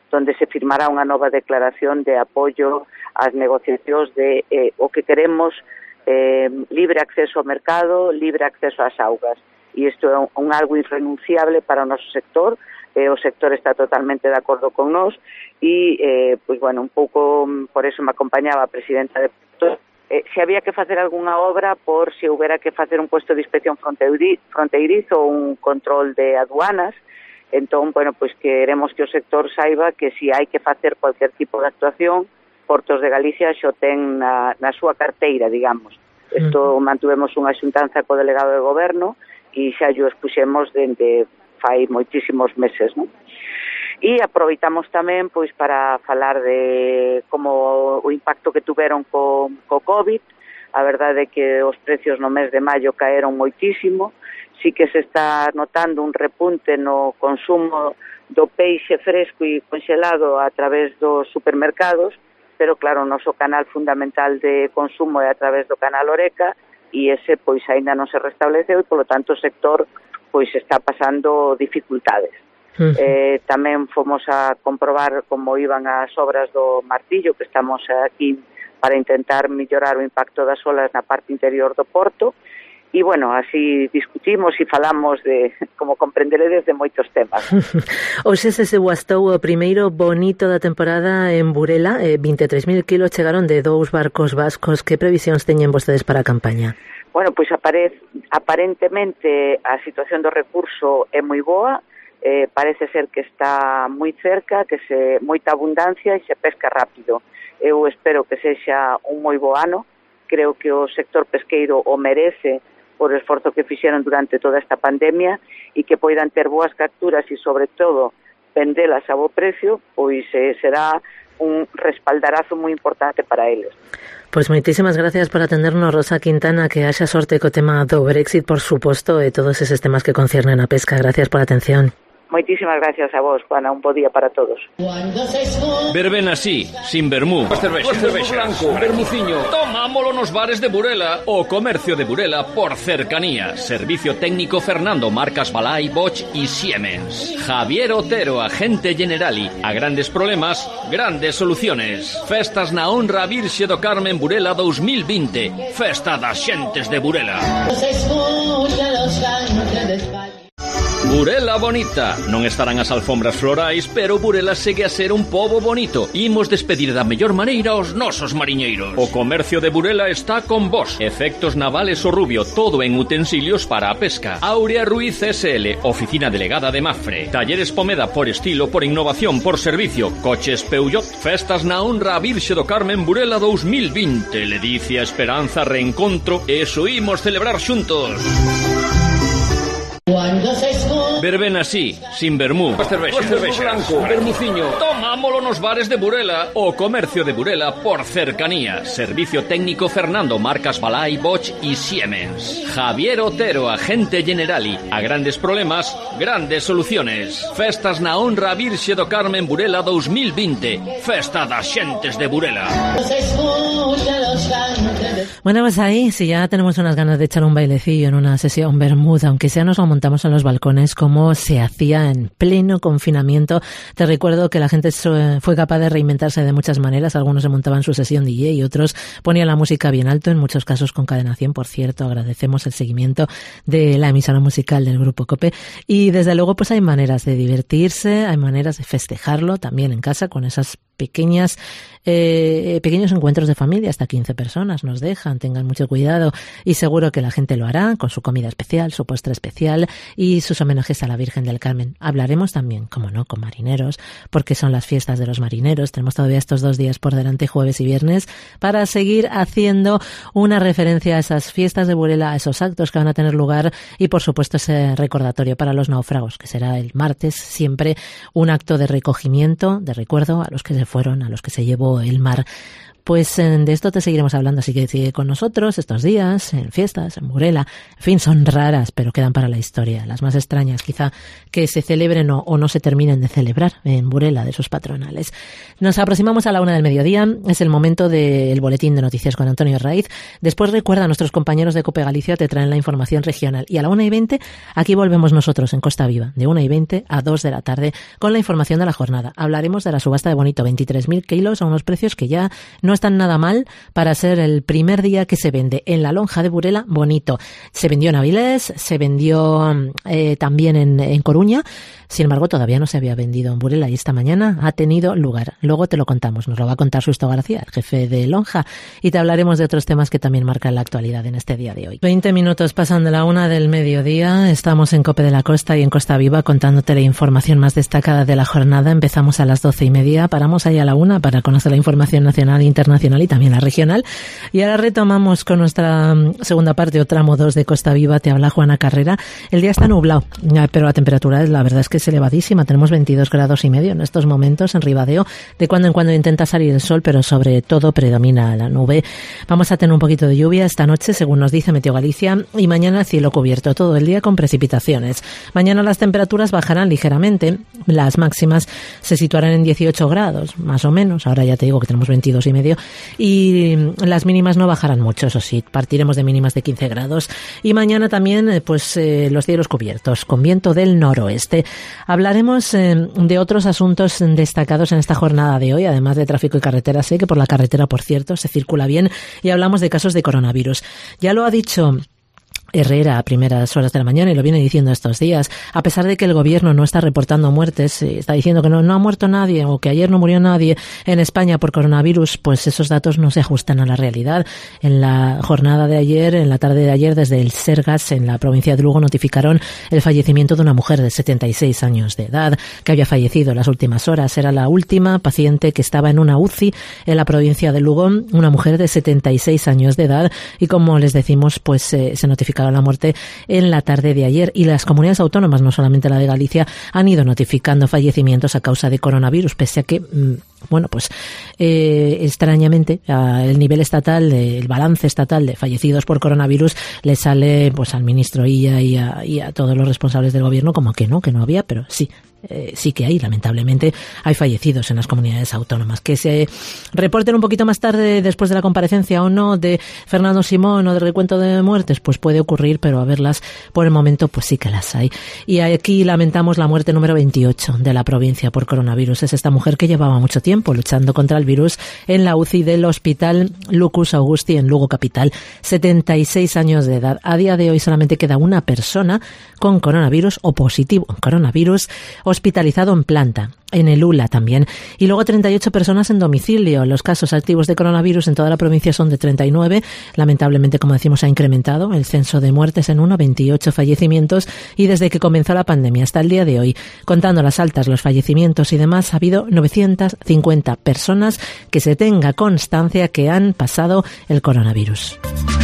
donde se firmará unha nova declaración de apoio ás negociacións de eh, o que queremos eh, libre acceso ao mercado, libre acceso ás augas. E isto é un, un algo irrenunciable para o noso sector. Eh, o sector está totalmente de acordo con nós e, eh, pois, bueno, un pouco por eso me acompañaba a presidenta de Eh, se había que facer algunha obra por se houbera que facer un puesto de inspección fronteirizo ou un control de aduanas. Entón, bueno, pois queremos que o sector saiba que se hai que facer cualquier tipo de actuación, Portos de Galicia xo ten na, na súa carteira, digamos. Isto uh-huh. mantuvemos unha xuntanza co delegado de goberno e xa xo expuxemos dende fai moitísimos meses, non? E aproveitamos tamén pois para falar de como o impacto que tuveron co, co COVID. A verdade é que os precios no mes de maio caeron moitísimo. Sí que se está notando un repunte no consumo do peixe fresco e congelado a través dos supermercados, pero claro, o noso canal fundamental de consumo é a través do canal Horeca e ese pois aínda non se restableceu e polo tanto o sector pois está pasando dificultades. Uh-huh. Eh, tamén fomos a comprobar como iban as obras do Martillo, que estamos aquí para intentar mellorar o impacto das olas na parte interior do porto e, bueno, así discutimos e falamos de, como comprenderedes, de moitos temas. Hoxe se se guastou o primeiro bonito da temporada en Burela, eh, vinte e tres mil kilos chegaron de dous barcos vascos. Que previsións teñen vostedes para a campaña? Bueno, pois aparece, aparentemente a situación do recurso é moi boa. Eh, parece ser que está moi cerca, que se moita abundancia e se pesca rápido. Eu espero que sexa un moi bo ano. Creo que o sector pesqueiro o merece por o esforzo que fixeron durante toda esta pandemia e que poidan ter boas capturas e, sobre todo, vendelas a bo precio, pois eh, será un respaldarazo moi importante para eles. Pois moitísimas gracias por atendernos, Rosa Quintana, que haxa sorte co tema do Brexit, por suposto, e todos eses temas que conciernen a pesca. Gracias por a atención. Moitísimas gracias a vos, Juana, un bo día para todos. Verben así, sin vermú. Os cervexas, cervexas blanco, vermuciño. Tomámolo nos bares de Burela. O comercio de Burela por cercanía. Servicio técnico Fernando, marcas Balay, Bosch y Siemens. Javier Otero, agente Generali. A grandes problemas, grandes soluciones. Festas na honra a Virxe do Carmen Burela dos mil vinte. Festa das xentes de Burela. Burela bonita. Non estarán as alfombras florais, pero Burela segue a ser un pobo bonito. Imos despedir da mellor maneira aos nosos mariñeiros. O comercio de Burela está con vos. Efectos Navales o Rubio, todo en utensilios para a pesca. Aurea Ruiz S L, oficina delegada de Mafre. Talleres Pomeda, por estilo, por innovación, por servicio. Coches Peugeot. Festas na honra a Virxe do Carmen Burela dos mil vinte. Ledicia, esperanza, reencontro. Eso imos celebrar xuntos. Verben así, sin vermú. Os cervexas, cervexas blanco, vermuciño. Tomámolo nos bares de Burela. O comercio de Burela por cercanía. Servicio técnico Fernando, marcas Balay, Bosch y Siemens. Javier Otero, agente Generali. A grandes problemas, grandes soluciones. Festas na honra a Virxe do Carmen Burela dos mil vinte. Festa das xentes de Burela. Bueno, pues ahí, si ya tenemos unas ganas de echar un bailecillo en una sesión bermuda, aunque sea nos lo montamos en los balcones como se hacía en pleno confinamiento. Te recuerdo que la gente fue capaz de reinventarse de muchas maneras. Algunos se montaban su sesión D J y otros ponían la música bien alto, en muchos casos con Cadena cien. Por cierto, agradecemos el seguimiento de la emisora musical del Grupo COPE. Y desde luego pues hay maneras de divertirse, hay maneras de festejarlo también en casa con esas pequeñas eh, pequeños encuentros de familia, hasta quince personas nos dejan, tengan mucho cuidado y seguro que la gente lo hará con su comida especial, su postre especial y sus homenajes a la Virgen del Carmen. Hablaremos también, como no, con marineros, porque son las fiestas de los marineros. Tenemos todavía estos dos días por delante, jueves y viernes, para seguir haciendo una referencia a esas fiestas de Burela, a esos actos que van a tener lugar y por supuesto ese recordatorio para los náufragos, que será el martes, siempre un acto de recogimiento, de recuerdo a los que se fueron, a los que se llevó el mar Pues eh, de esto te seguiremos hablando, así que sigue con nosotros estos días, en fiestas, en Burela. En fin, son raras, pero quedan para la historia. Las más extrañas, quizá, que se celebren o, o no se terminen de celebrar en Burela, de sus patronales. Nos aproximamos a la una del mediodía. Es el momento del boletín de noticias con Antonio Raiz. Después, recuerda, nuestros compañeros de COPE Galicia te traen la información regional. Y a la una y veinte, aquí volvemos nosotros en Costa Viva, de una y veinte a dos de la tarde, con la información de la jornada. Hablaremos de la subasta de Bonito, veintitrés mil kilos a unos precios que ya no están nada mal para ser el primer día que se vende en la lonja de Burela Bonito. Se vendió en Avilés, se vendió eh, también en, en Coruña. Sin embargo, todavía no se había vendido en Burela y esta mañana ha tenido lugar. Luego te lo contamos. Nos lo va a contar Susto García, el jefe de lonja, y te hablaremos de otros temas que también marcan la actualidad en este día de hoy. veinte minutos pasan de la una del mediodía. Estamos en COPE de la Costa y en Costa Viva contándote la información más destacada de la jornada. Empezamos a las doce y media, paramos ahí a la una para conocer la información nacional, internacional y también la regional. Y ahora retomamos con nuestra segunda parte o tramo dos de Costa Viva. Te habla Juana Carrera. El día está nublado, pero la temperatura, la verdad es que es elevadísima. Tenemos veintidós grados y medio en estos momentos en Ribadeo. De cuando en cuando intenta salir el sol, pero sobre todo predomina la nube. Vamos a tener un poquito de lluvia esta noche, según nos dice Meteo Galicia, y mañana cielo cubierto todo el día con precipitaciones. Mañana las temperaturas bajarán ligeramente. Las máximas se situarán en dieciocho grados, más o menos. Ahora ya te digo que tenemos veintidós y medio. Y las mínimas no bajarán mucho, eso sí. Partiremos de mínimas de quince grados. Y mañana también, pues, eh, los cielos cubiertos, con viento del noroeste. Hablaremos eh, de otros asuntos destacados en esta jornada de hoy, además de tráfico y carretera. Sé que por la carretera, por cierto, se circula bien, y hablamos de casos de coronavirus. Ya lo ha dicho Herrera a primeras horas de la mañana y lo viene diciendo estos días. A pesar de que el gobierno no está reportando muertes, está diciendo que no, no ha muerto nadie o que ayer no murió nadie en España por coronavirus, pues esos datos no se ajustan a la realidad. En la jornada de ayer, en la tarde de ayer, desde el Sergas, en la provincia de Lugo, notificaron el fallecimiento de una mujer de setenta y seis años de edad que había fallecido en las últimas horas. Era la última paciente que estaba en una U C I en la provincia de Lugo, una mujer de setenta y seis años de edad, y como les decimos, pues eh, se notificaron la muerte en la tarde de ayer, y las comunidades autónomas, no solamente la de Galicia, han ido notificando fallecimientos a causa de coronavirus, pese a que, bueno, pues eh, extrañamente el nivel estatal, el balance estatal de fallecidos por coronavirus le sale pues al ministro Illa y a, y a todos los responsables del gobierno como que no, que no había, pero sí. Eh, sí que hay, lamentablemente, hay fallecidos en las comunidades autónomas. Que se reporten un poquito más tarde, después de la comparecencia o no, de Fernando Simón o del recuento de muertes, pues puede ocurrir, pero a verlas por el momento, pues sí que las hay. Y aquí lamentamos la muerte número veintiocho de la provincia por coronavirus. Es esta mujer que llevaba mucho tiempo luchando contra el virus en la U C I del Hospital Lucus Augusti en Lugo Capital. setenta y seis años de edad. A día de hoy solamente queda una persona con coronavirus o positivo en coronavirus, hospitalizado en planta, en el U L A también, y luego treinta y ocho personas en domicilio. Los casos activos de coronavirus en toda la provincia son de treinta y nueve. Lamentablemente, como decimos, ha incrementado el censo de muertes en uno, veintiocho fallecimientos, y desde que comenzó la pandemia hasta el día de hoy, contando las altas, los fallecimientos y demás, ha habido novecientas cincuenta personas que se tenga constancia que han pasado el coronavirus.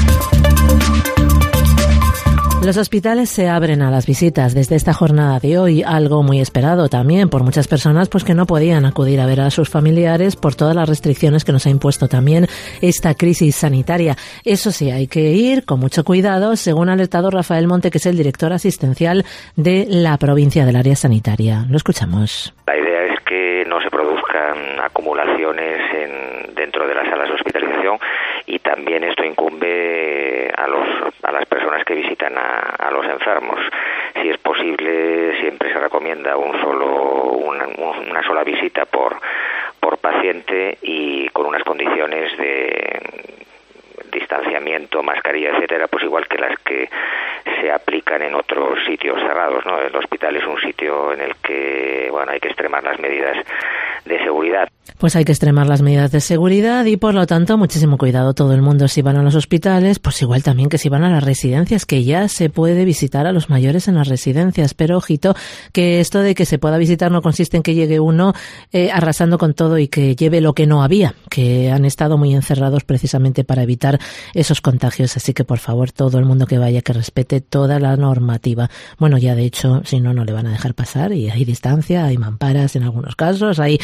Los hospitales se abren a las visitas desde esta jornada de hoy, algo muy esperado también por muchas personas pues que no podían acudir a ver a sus familiares por todas las restricciones que nos ha impuesto también esta crisis sanitaria. Eso sí, hay que ir con mucho cuidado, según ha alertado Rafael Monte, que es el director asistencial de la provincia del área sanitaria. Lo escuchamos. La idea es que no se produzcan acumulaciones en, dentro de las salas de hospitalización, y también esto incumbe a los a las personas que visitan a, a los enfermos. Si es posible, siempre se recomienda un solo una, una sola visita por por paciente y con unas condiciones de distanciamiento, mascarilla, etcétera, pues igual que las que se aplican en otros sitios cerrados, ¿no? El hospital es un sitio en el que, bueno, hay que extremar las medidas de seguridad. Pues hay que extremar las medidas de seguridad y, por lo tanto, muchísimo cuidado todo el mundo si van a los hospitales, pues igual también que si van a las residencias, que ya se puede visitar a los mayores en las residencias, pero ojito, que esto de que se pueda visitar no consiste en que llegue uno eh, arrasando con todo y que lleve lo que no había, que han estado muy encerrados precisamente para evitar esos contagios, así que por favor todo el mundo que vaya que respete toda la normativa. Bueno, ya de hecho, si no, no le van a dejar pasar, y hay distancia, hay mamparas en algunos casos, hay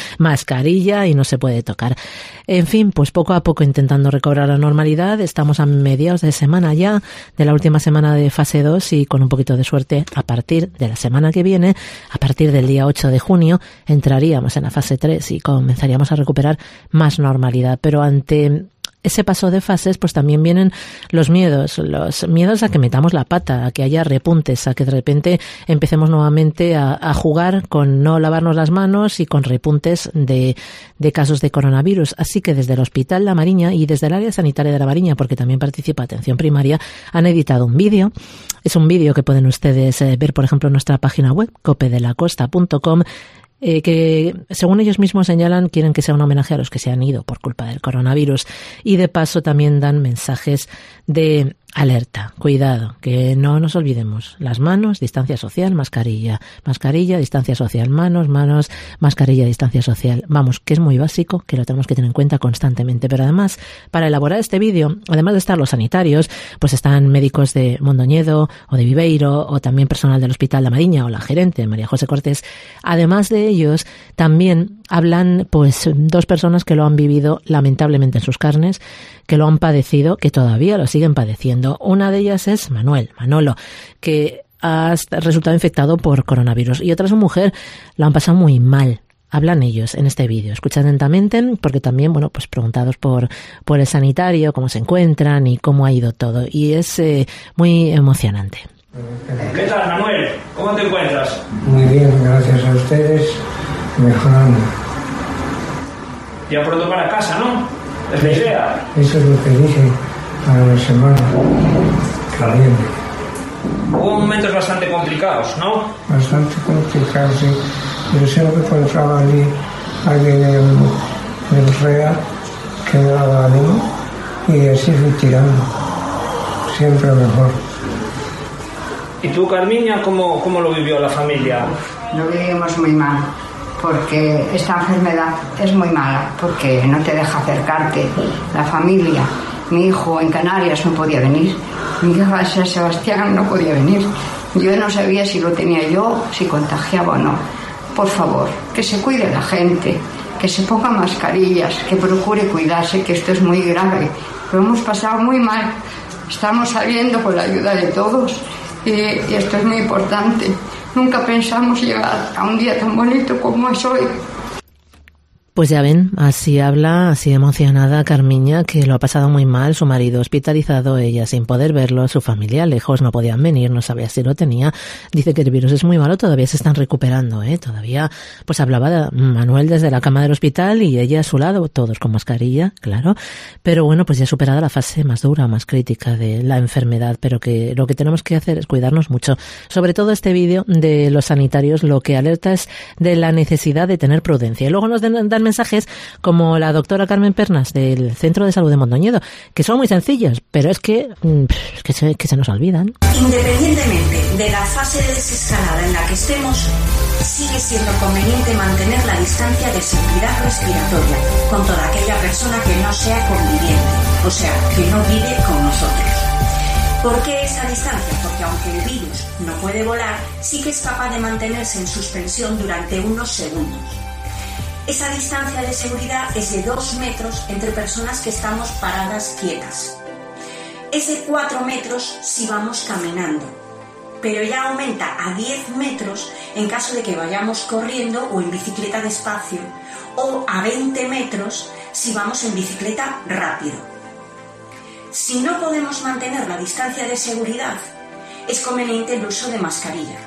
mascarilla y no se puede tocar. En fin, pues poco a poco intentando recobrar la normalidad. Estamos a mediados de semana ya, de la última semana de fase dos, y con un poquito de suerte, a partir de la semana que viene, a partir del día ocho de junio, entraríamos en la fase tres y comenzaríamos a recuperar más normalidad. Pero ante ese paso de fases, pues también vienen los miedos, los miedos a que metamos la pata, a que haya repuntes, a que de repente empecemos nuevamente a, a jugar con no lavarnos las manos y con repuntes de, de casos de coronavirus. Así que desde el Hospital La Mariña y desde el área sanitaria de La Mariña, porque también participa Atención Primaria, han editado un vídeo. Es un vídeo que pueden ustedes ver, por ejemplo, en nuestra página web, cope de la costa punto com, Eh, que según ellos mismos señalan quieren que sea un homenaje a los que se han ido por culpa del coronavirus, y de paso también dan mensajes de alerta, cuidado, que no nos olvidemos, las manos, distancia social, mascarilla, mascarilla, distancia social, manos, manos, mascarilla, distancia social. Vamos, que es muy básico, que lo tenemos que tener en cuenta constantemente. Pero además, para elaborar este vídeo, además de estar los sanitarios, pues están médicos de Mondoñedo o de Viveiro, o también personal del Hospital La Mariña, o la gerente María José Cortés. Además de ellos, también hablan pues dos personas que lo han vivido lamentablemente en sus carnes, que lo han padecido, que todavía lo siguen padeciendo. Una de ellas es Manuel, Manolo, que ha resultado infectado por coronavirus, y otra es una mujer, lo han pasado muy mal. Hablan ellos en este vídeo. Escuchad atentamente, porque también, bueno, pues preguntados por, por el sanitario, cómo se encuentran y cómo ha ido todo. Y es eh, muy emocionante. ¿Qué tal, Manuel? ¿Cómo te encuentras? Muy bien, gracias a ustedes, mejorando. Ya pronto para casa, ¿no? Es la idea. Eso es lo que dije para la semana que viene. Hubo momentos bastante complicados, ¿no? Bastante complicados, sí. Pero siempre encontraba allí alguien del R E A que me daba ánimo, y así fui tirando. Siempre mejor. ¿Y tú, Carmiña, cómo, cómo lo vivió la familia? Lo vivimos muy mal, porque esta enfermedad es muy mala, porque no te deja acercarte. La familia, mi hijo en Canarias no podía venir, mi hija en San Sebastián no podía venir. Yo no sabía si lo tenía yo, si contagiaba o no. Por favor, que se cuide la gente, que se ponga mascarillas, que procure cuidarse, que esto es muy grave. Lo hemos pasado muy mal, estamos saliendo con la ayuda de todos, y, y esto es muy importante. Nunca pensamos llegar a un día tan bonito como es hoy. Pues ya ven, así habla, así emocionada Carmiña, que lo ha pasado muy mal, su marido hospitalizado, ella sin poder verlo, su familia lejos, no podían venir, no sabía si lo tenía. Dice que el virus es muy malo, todavía se están recuperando, ¿eh? Todavía, pues hablaba de Manuel desde la cama del hospital y ella a su lado, todos con mascarilla, claro. Pero bueno, pues ya ha superado la fase más dura, más crítica de la enfermedad, pero que lo que tenemos que hacer es cuidarnos mucho. Sobre todo este vídeo de los sanitarios lo que alerta es de la necesidad de tener prudencia. Y luego nos dan mensajes como la doctora Carmen Pernas del Centro de Salud de Mondoñedo, que son muy sencillos, pero es que, que, se, que se nos olvidan. Independientemente de la fase de desescalada en la que estemos, sigue siendo conveniente mantener la distancia de seguridad respiratoria con toda aquella persona que no sea conviviente, o sea, que no vive con nosotros. ¿Por qué esa distancia? Porque aunque el virus no puede volar, sí que es capaz de mantenerse en suspensión durante unos segundos. Esa distancia de seguridad es de dos metros entre personas que estamos paradas quietas. Es de cuatro metros si vamos caminando, pero ya aumenta a diez metros en caso de que vayamos corriendo o en bicicleta despacio, o a veinte metros si vamos en bicicleta rápido. Si no podemos mantener la distancia de seguridad, es conveniente el uso de mascarilla.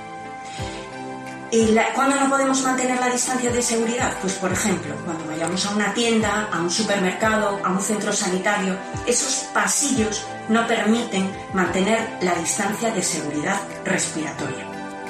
¿Cuándo no podemos mantener la distancia de seguridad? Pues, por ejemplo, cuando vayamos a una tienda, a un supermercado, a un centro sanitario, esos pasillos no permiten mantener la distancia de seguridad respiratoria.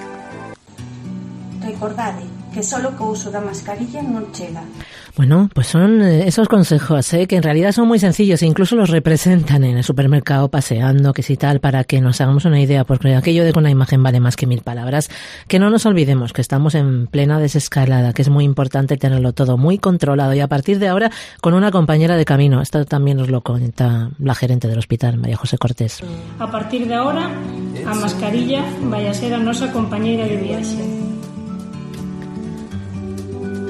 Recordade que solo co uso da mascarilla non chega. Bueno, pues son esos consejos, ¿eh? Que en realidad son muy sencillos e incluso los representan en el supermercado paseando, que si tal, para que nos hagamos una idea, porque aquello de que una imagen vale más que mil palabras. Que no nos olvidemos que estamos en plena desescalada, que es muy importante tenerlo todo muy controlado, y a partir de ahora con una compañera de camino. Esto también nos lo cuenta la gerente del hospital, María José Cortés. A partir de ahora, a mascarilla vai a ser a nosa compañeira de viaxe.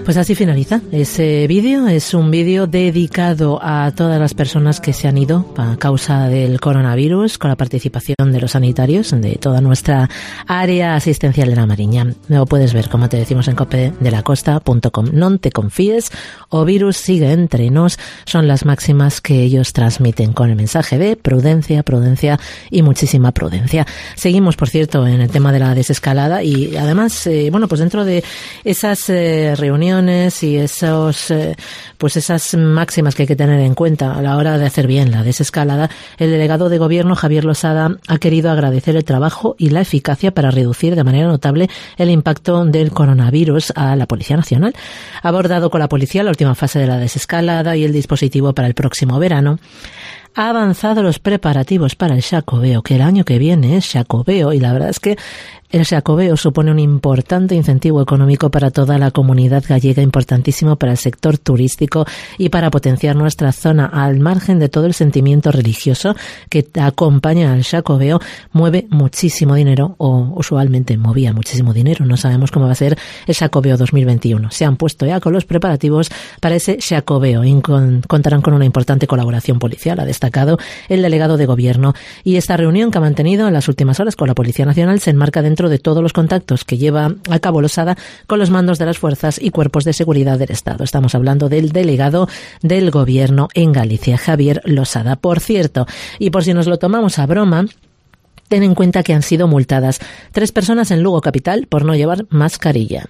Pues así finaliza ese vídeo. Es un vídeo dedicado a todas las personas que se han ido a causa del coronavirus, con la participación de los sanitarios de toda nuestra área asistencial de la Mariña. Lo puedes ver, como te decimos, en cope de la costa punto com. Non te confíes, o virus sigue entre nos, son las máximas que ellos transmiten con el mensaje de prudencia, prudencia y muchísima prudencia. Seguimos, por cierto, en el tema de la desescalada y además, eh, bueno, pues dentro de esas eh, reuniones y esos, eh, pues esas máximas que hay que tener en cuenta a la hora de hacer bien la desescalada, el delegado de Gobierno, Javier Losada, ha querido agradecer el trabajo y la eficacia para reducir de manera notable el impacto del coronavirus a la Policía Nacional. Ha abordado con la policía la última fase de la desescalada y el dispositivo para el próximo verano. Ha avanzado los preparativos para el Xacobeo, que el año que viene es Xacobeo, y la verdad es que el Xacobeo supone un importante incentivo económico para toda la comunidad gallega, importantísimo para el sector turístico y para potenciar nuestra zona. Al margen de todo el sentimiento religioso que acompaña al Xacobeo, mueve muchísimo dinero, o usualmente movía muchísimo dinero. No sabemos cómo va a ser el Xacobeo dos mil veintiuno. Se han puesto ya con los preparativos para ese Xacobeo y con, contarán con una importante colaboración policial, ha destacado el delegado de Gobierno. Y esta reunión que ha mantenido en las últimas horas con la Policía Nacional se enmarca dentro de todos los contactos que lleva a cabo Losada con los mandos de las fuerzas y cuerpos de seguridad del Estado. Estamos hablando del delegado del Gobierno en Galicia, Javier Losada. Por cierto, y por si nos lo tomamos a broma, ten en cuenta que han sido multadas tres personas en Lugo capital por no llevar mascarilla.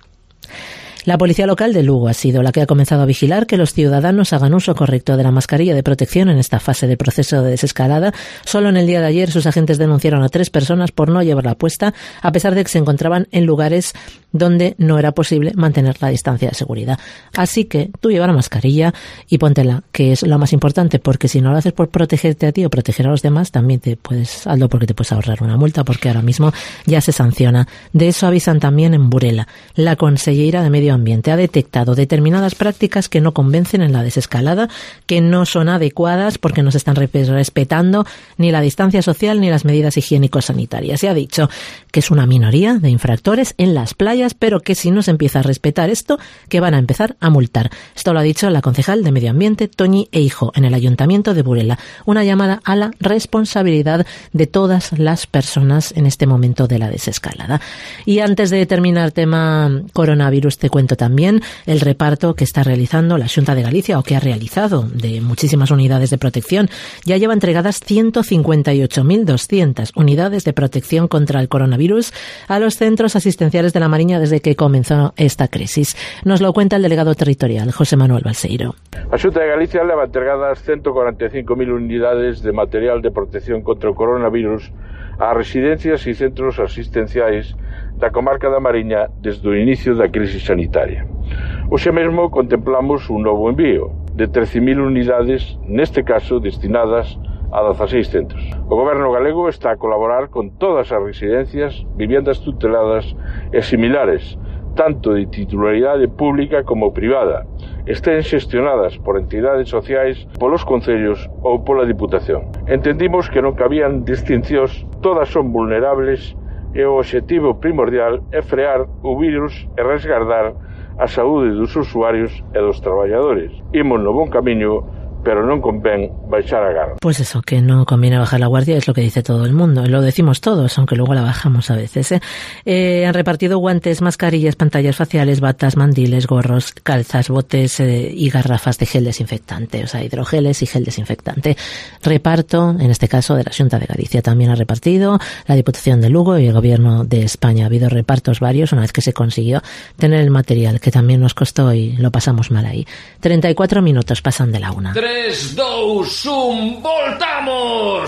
La policía local de Lugo ha sido la que ha comenzado a vigilar que los ciudadanos hagan uso correcto de la mascarilla de protección en esta fase del proceso de desescalada. Solo en el día de ayer sus agentes denunciaron a tres personas por no llevarla puesta, a pesar de que se encontraban en lugares donde no era posible mantener la distancia de seguridad. Así que tú lleva la mascarilla y póntela, que es lo más importante, porque si no lo haces por protegerte a ti o proteger a los demás, también te puedes, hazlo porque te puedes ahorrar una multa, porque ahora mismo ya se sanciona. De eso avisan también en Burela. La consellera de Medio Ambiente ha detectado determinadas prácticas que no convencen en la desescalada, que no son adecuadas porque no se están respetando ni la distancia social ni las medidas higiénico-sanitarias. Se ha dicho que es una minoría de infractores en las playas, pero que si no se empieza a respetar esto, que van a empezar a multar. Esto lo ha dicho la concejal de Medio Ambiente, Toñi Eijo, en el Ayuntamiento de Burela. Una llamada a la responsabilidad de todas las personas en este momento de la desescalada. Y antes de terminar tema coronavirus, te cuento también el reparto que está realizando la Xunta de Galicia, o que ha realizado, de muchísimas unidades de protección. Ya lleva entregadas ciento cincuenta y ocho mil doscientas unidades de protección contra el coronavirus a los centros asistenciales de la Mariña desde que comenzó esta crisis. Nos lo cuenta el delegado territorial, José Manuel Balseiro. A Xunta de Galicia leva entregadas ciento cuarenta y cinco mil unidades de material de protección contra o coronavirus a residencias e centros asistenciais da comarca da Mariña desde o inicio da crise sanitaria. Hoxe mesmo contemplamos un novo envío de trece mil unidades, neste caso destinadas a dezaseis centros. O Goberno galego está a colaborar con todas as residencias, viviendas tuteladas e similares, tanto de titularidade pública como privada, estén xestionadas por entidades sociais, polos concellos ou pola Diputación. Entendimos que non cabían distincións, todas son vulnerables e o obxectivo primordial é frear o virus e resguardar a saúde dos usuarios e dos traballadores. Imos no bon camiño, pero non convén baixar a garra. Pues eso, que no conviene bajar la guardia, es lo que dice todo el mundo. Lo decimos todos, aunque luego la bajamos a veces. ¿eh? Eh, han repartido guantes, mascarillas, pantallas faciales, batas, mandiles, gorros, calzas, botes eh, y garrafas de gel desinfectante, o sea, hidrogeles y gel desinfectante. Reparto, en este caso, de la Xunta de Galicia. También ha repartido la Diputación de Lugo y el Gobierno de España. Ha habido repartos varios una vez que se consiguió tener el material, que también nos costó y lo pasamos mal ahí. treinta y cuatro minutos pasan de la una. tres, dos, uno, voltamos!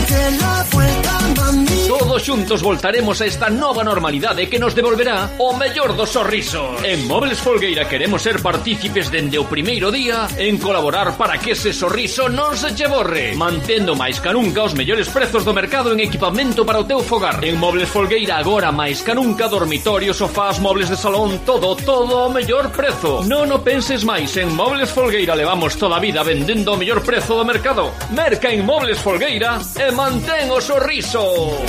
Todos xuntos voltaremos a esta nova normalidade que nos devolverá o mellor dos sorrisos. En Mobles Folgueira queremos ser partícipes dende o primeiro día en colaborar para que ese sorriso non se che borre, mantendo máis ca nunca os mellores prezos do mercado en equipamento para o teu fogar. En Mobles Folgueira agora máis ca nunca dormitorios, sofás, mobles de salón, todo, todo o mellor prezo. Non o penses máis, en Mobles Folgueira levamos toda a vida vendendo o mellor prezo do mercado. Merca en Mobles Folgueira e mantén o sorriso.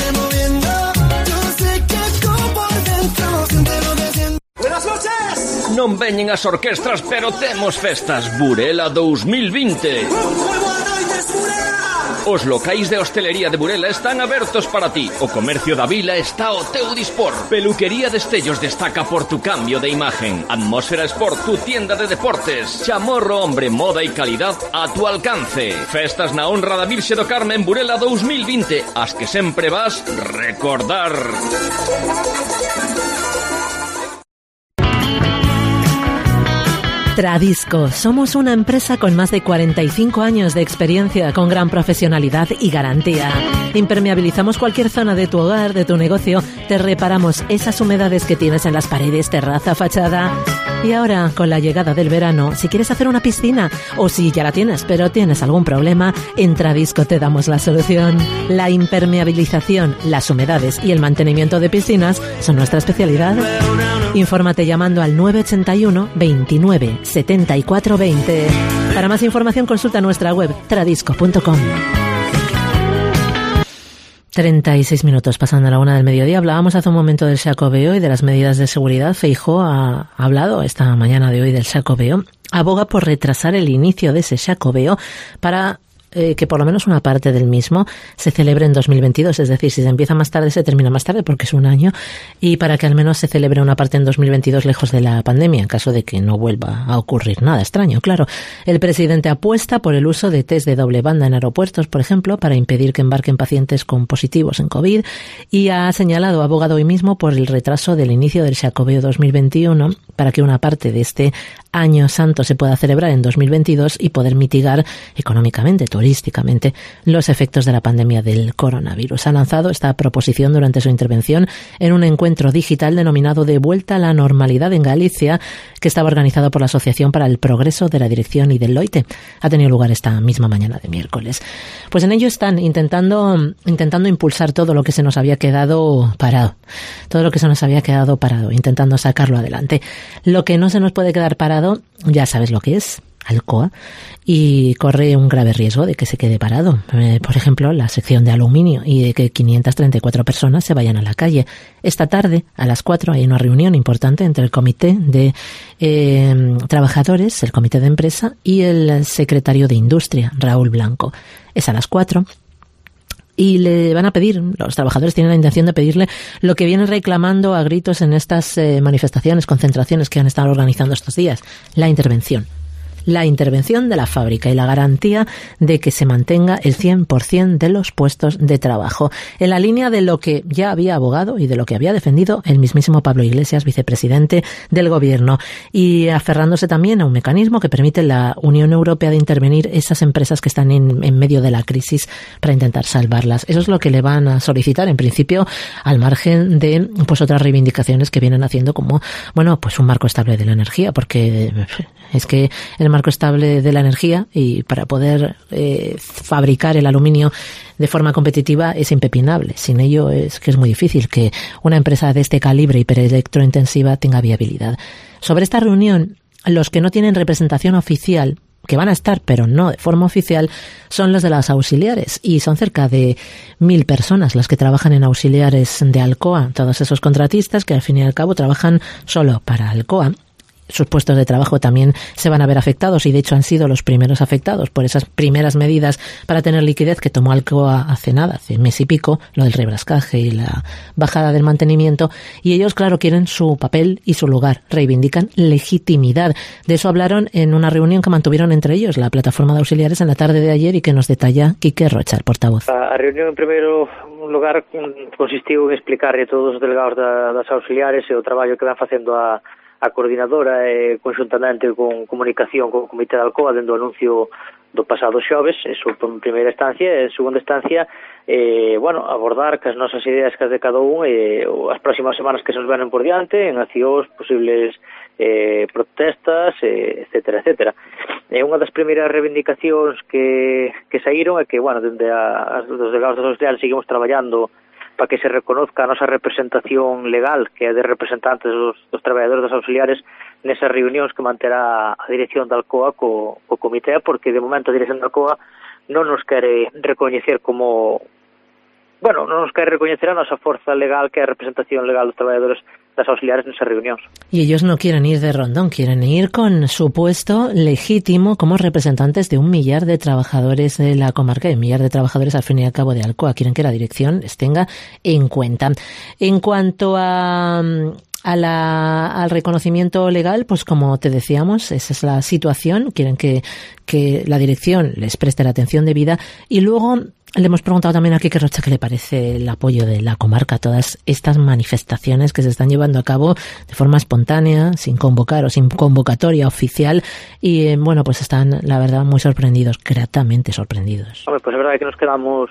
Buenas noches. Non veñen as orquestras, pero temos festas. Burela dous mil vinte. Os locais de hostelería de Burela están abertos para ti. O comercio da vila está ao teu dispor. Peluquería Destellos destaca por tu cambio de imagen. Atmósfera Sport, tu tienda de deportes. Chamorro Hombre, moda y calidad a tu alcance. Festas na honra da Virxe do Carmen Burela dous mil vinte. As que sempre vas recordar. Tradisco. Somos una empresa con más de cuarenta y cinco años de experiencia, con gran profesionalidad y garantía. Impermeabilizamos cualquier zona de tu hogar, de tu negocio. Te reparamos esas humedades que tienes en las paredes, terraza, fachada. Y ahora, con la llegada del verano, si quieres hacer una piscina, o si ya la tienes, pero tienes algún problema, en Tradisco te damos la solución. La impermeabilización, las humedades y el mantenimiento de piscinas son nuestra especialidad. Infórmate llamando al nueve ochenta y uno veintinueve setenta y cuatro veinte. Para más información consulta nuestra web tradisco punto com. treinta y seis minutos pasando a la una del mediodía. Hablábamos hace un momento del Xacobeo y de las medidas de seguridad. Feijóo ha hablado esta mañana de hoy del Xacobeo. Aboga por retrasar el inicio de ese Xacobeo para Eh, que por lo menos una parte del mismo se celebre en dos mil veintidós, es decir, si se empieza más tarde se termina más tarde porque es un año, y para que al menos se celebre una parte en dos mil veintidós lejos de la pandemia, en caso de que no vuelva a ocurrir nada extraño, claro. El presidente apuesta por el uso de test de doble banda en aeropuertos, por ejemplo, para impedir que embarquen pacientes con positivos en COVID, y ha señalado, ha abogado hoy mismo por el retraso del inicio del Xacobeo dos mil veintiuno para que una parte de este año santo se pueda celebrar en dos mil veintidós y poder mitigar económicamente, turísticamente, los efectos de la pandemia del coronavirus. Ha lanzado esta proposición durante su intervención en un encuentro digital denominado De Vuelta a la Normalidad en Galicia, que estaba organizado por la Asociación para el Progreso de la Dirección y del Loite. Ha tenido lugar esta misma mañana de miércoles. Pues en ello están intentando, intentando impulsar todo lo que se nos había quedado parado. Todo lo que se nos había quedado parado, intentando sacarlo adelante. Lo que no se nos puede quedar parado, ya sabes lo que es, Alcoa, y corre un grave riesgo de que se quede parado. Eh, por ejemplo, la sección de aluminio, y de que quinientas treinta y cuatro personas se vayan a la calle. Esta tarde, a las cuatro, hay una reunión importante entre el comité de eh, trabajadores, el comité de empresa y el secretario de Industria, Raúl Blanco. Es a las cuatro. Y le van a pedir, los trabajadores tienen la intención de pedirle lo que vienen reclamando a gritos en estas eh, manifestaciones, concentraciones que han estado organizando estos días: la intervención. La intervención de la fábrica y la garantía de que se mantenga el cien por ciento de los puestos de trabajo, en la línea de lo que ya había abogado y de lo que había defendido el mismísimo Pablo Iglesias, vicepresidente del Gobierno, y aferrándose también a un mecanismo que permite la Unión Europea de intervenir esas empresas que están en, en medio de la crisis para intentar salvarlas. Eso es lo que le van a solicitar, en principio, al margen de pues otras reivindicaciones que vienen haciendo, como bueno, pues un marco estable de la energía, porque es que el marco estable de la energía, y para poder eh, fabricar el aluminio de forma competitiva, es impepinable. Sin ello es que es muy difícil que una empresa de este calibre hiperelectrointensiva tenga viabilidad. Sobre esta reunión, los que no tienen representación oficial, que van a estar, pero no de forma oficial, son los de las auxiliares, y son cerca de mil personas las que trabajan en auxiliares de Alcoa, todos esos contratistas que al fin y al cabo trabajan solo para Alcoa. Sus puestos de trabajo también se van a ver afectados, y de hecho han sido los primeros afectados por esas primeras medidas para tener liquidez que tomó Alcoa hace nada, hace mes y pico, lo del rebrascaje y la bajada del mantenimiento, y ellos, claro, quieren su papel y su lugar, reivindican legitimidad. De eso hablaron en una reunión que mantuvieron entre ellos, la plataforma de auxiliares, en la tarde de ayer, y que nos detalla Quique Rocha, el portavoz. A reunión, en primeiro lugar, consistiu en explicarle a todos os delegados da, das auxiliares e o traballo que van facendo a a coordinadora e conxuntamente con comunicación co Comité de Alcoa dende o anuncio do pasado xoves, eso en primeira instancia, e en segunda instancia eh, bueno, abordar que as nosas ideas que as de cada un e eh, as próximas semanas que se nos venen por diante en accións, posibles eh, protestas, eh, etcétera, etcétera. E unha das primeiras reivindicacións que, que saíron é que, bueno, dende a, os delegados dos auxiliares seguimos traballando para que se reconozca a nosa representación legal, que é de representantes dos, dos traballadores dos auxiliares, nesas reunións que manterá a dirección da Alcoa co, co comité, porque de momento a dirección da Alcoa non nos quere recoñecer como bueno, non nos quere recoñecer a nosa forza legal, que é a representación legal dos traballadores das auxiliares nesas reunións. Y ellos no quieren ir de rondón, quieren ir con su puesto legítimo como representantes de un millar de trabajadores de la comarca y un millar de trabajadores al fin y al cabo de Alcoa. Quieren que la dirección les tenga en cuenta. En cuanto a... A la, al reconocimiento legal, pues como te decíamos, esa es la situación. Quieren que, que la dirección les preste la atención debida. Y luego le hemos preguntado también a Quique Rocha qué le parece el apoyo de la comarca a todas estas manifestaciones que se están llevando a cabo de forma espontánea, sin convocar o sin convocatoria oficial. Y bueno, pues están, la verdad, muy sorprendidos, gratamente sorprendidos. Hombre, pues es verdad que nos quedamos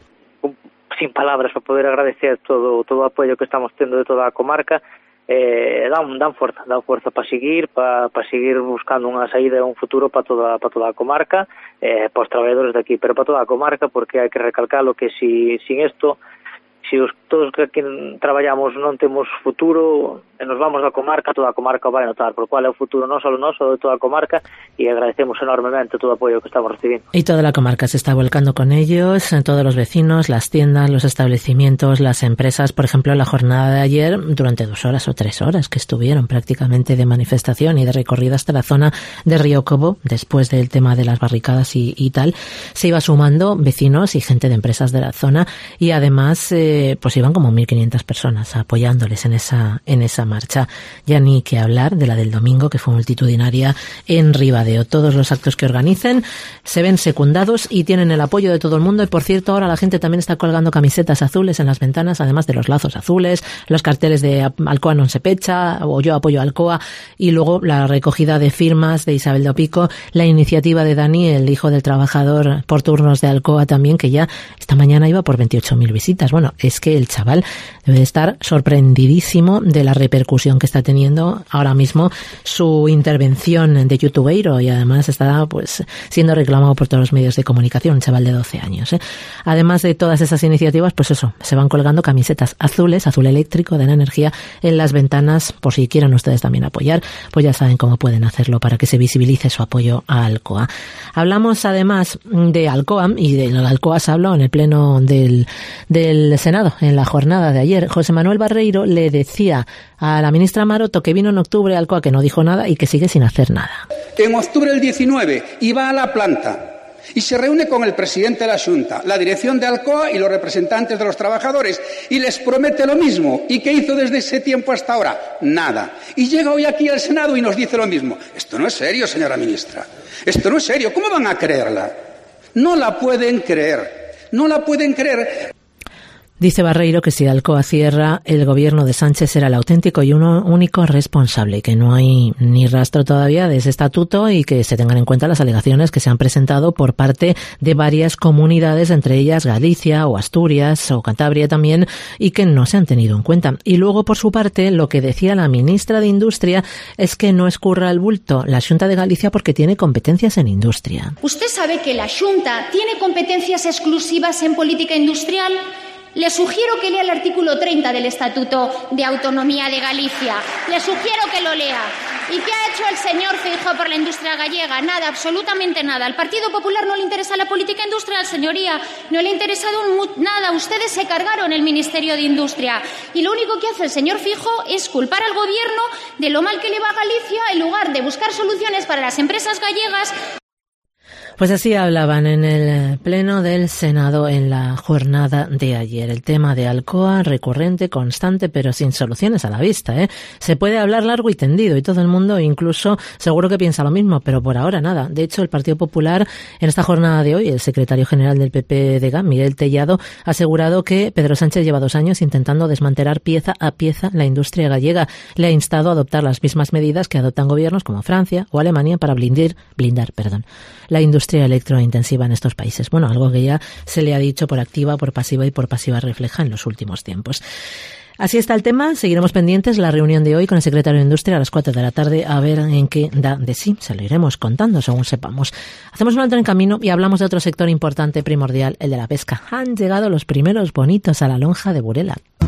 sin palabras para poder agradecer todo, todo o apoio que estamos tendo de toda a comarca. Eh, dan, dan fuerza, dan fuerza para seguir, para, para seguir buscando unha saída e un futuro para toda, para toda a comarca, eh, para os traballadores de aquí, pero para toda a comarca, porque hai que recalcalo que si, sin isto, si os, todos que aquí traballamos non temos futuro, e nos vamos da comarca, toda a comarca vai notar, por cual é o futuro non só noso, de toda a comarca, e agradecemos enormemente todo o apoio que estamos recibindo. Y toda la comarca se está volcando con ellos, todos los vecinos, las tiendas, los establecimientos, las empresas. Por ejemplo, la jornada de ayer, durante dos horas o tres horas que estuvieron prácticamente de manifestación y de recorrido hasta la zona de Río Cobo, después del tema de las barricadas y, y tal, se iba sumando vecinos y gente de empresas de la zona, y además eh, pues iban como mil quinientas personas apoyándoles en esa, en esa marcha. Ya ni que hablar de la del domingo, que fue multitudinaria en Ribadeo. Todos los actos que organicen se ven secundados y tienen el apoyo de todo el mundo. Y por cierto, ahora la gente también está colgando camisetas azules en las ventanas, además de los lazos azules, los carteles de Alcoa non se pecha o yo apoyo a Alcoa, y luego la recogida de firmas de Isabel de Opico, la iniciativa de Dani, el hijo del trabajador por turnos de Alcoa también, que ya esta mañana iba por veintiocho mil visitas. Bueno, es que el chaval debe de estar sorprendidísimo de la repercusión que está teniendo ahora mismo su intervención de youtubeiro, y además está pues siendo reclamado por todos los medios de comunicación, un chaval de doce años, ¿eh? Además de todas esas iniciativas, pues eso, se van colgando camisetas azules, azul eléctrico de la energía, en las ventanas, por si quieren ustedes también apoyar, pues ya saben cómo pueden hacerlo para que se visibilice su apoyo a Alcoa. Hablamos además de Alcoa, y de Alcoa se habló en el pleno del, del Senado, en la jornada de ayer. José Manuel Barreiro le decía a la ministra Maroto que vino en octubre a Alcoa, que no dijo nada y que sigue sin hacer nada. En octubre del diecinueve iba a la planta y se reúne con el presidente de la Xunta, la dirección de Alcoa y los representantes de los trabajadores, y les promete lo mismo. ¿Y qué hizo desde ese tiempo hasta ahora? Nada. Y llega hoy aquí al Senado y nos dice lo mismo. Esto no es serio, señora ministra. Esto no es serio. ¿Cómo van a creerla? No la pueden creer. No la pueden creer. Dice Barreiro que si Alcoa cierra, el gobierno de Sánchez será el auténtico y uno único responsable, que no hay ni rastro todavía de ese estatuto, y que se tengan en cuenta las alegaciones que se han presentado por parte de varias comunidades, entre ellas Galicia o Asturias o Cantabria también, y que no se han tenido en cuenta. Y luego, por su parte, lo que decía la ministra de Industria es que no escurra el bulto la Xunta de Galicia porque tiene competencias en industria. ¿Usted sabe que la Xunta tiene competencias exclusivas en política industrial? Le sugiero que lea el artículo treinta del Estatuto de Autonomía de Galicia. Le sugiero que lo lea. ¿Y qué ha hecho el señor Feijóo por la industria gallega? Nada, absolutamente nada. Al Partido Popular no le interesa la política industrial, señoría. No le ha interesado nada. Ustedes se cargaron el Ministerio de Industria. Y lo único que hace el señor Feijóo es culpar al gobierno de lo mal que le va a Galicia, en lugar de buscar soluciones para las empresas gallegas. Pues así hablaban en el pleno del Senado en la jornada de ayer. El tema de Alcoa, recurrente, constante, pero sin soluciones a la vista, ¿eh? Se puede hablar largo y tendido, y todo el mundo incluso seguro que piensa lo mismo, pero por ahora nada. De hecho, el Partido Popular, en esta jornada de hoy, el secretario general del P P de G A, Miguel Tellado, ha asegurado que Pedro Sánchez lleva dos años intentando desmantelar pieza a pieza la industria gallega. Le ha instado a adoptar las mismas medidas que adoptan gobiernos como Francia o Alemania para blindar, blindar, perdón, la industria electrointensiva en estos países. Bueno, algo que ya se le ha dicho por activa, por pasiva y por pasiva refleja en los últimos tiempos. Así está el tema. Seguiremos pendientes la reunión de hoy con el secretario de Industria a las cuatro de la tarde, a ver en qué da de sí. Se lo iremos contando según sepamos. Hacemos un alto en camino y hablamos de otro sector importante, primordial, el de la pesca. Han llegado los primeros bonitos a la lonja de Burela.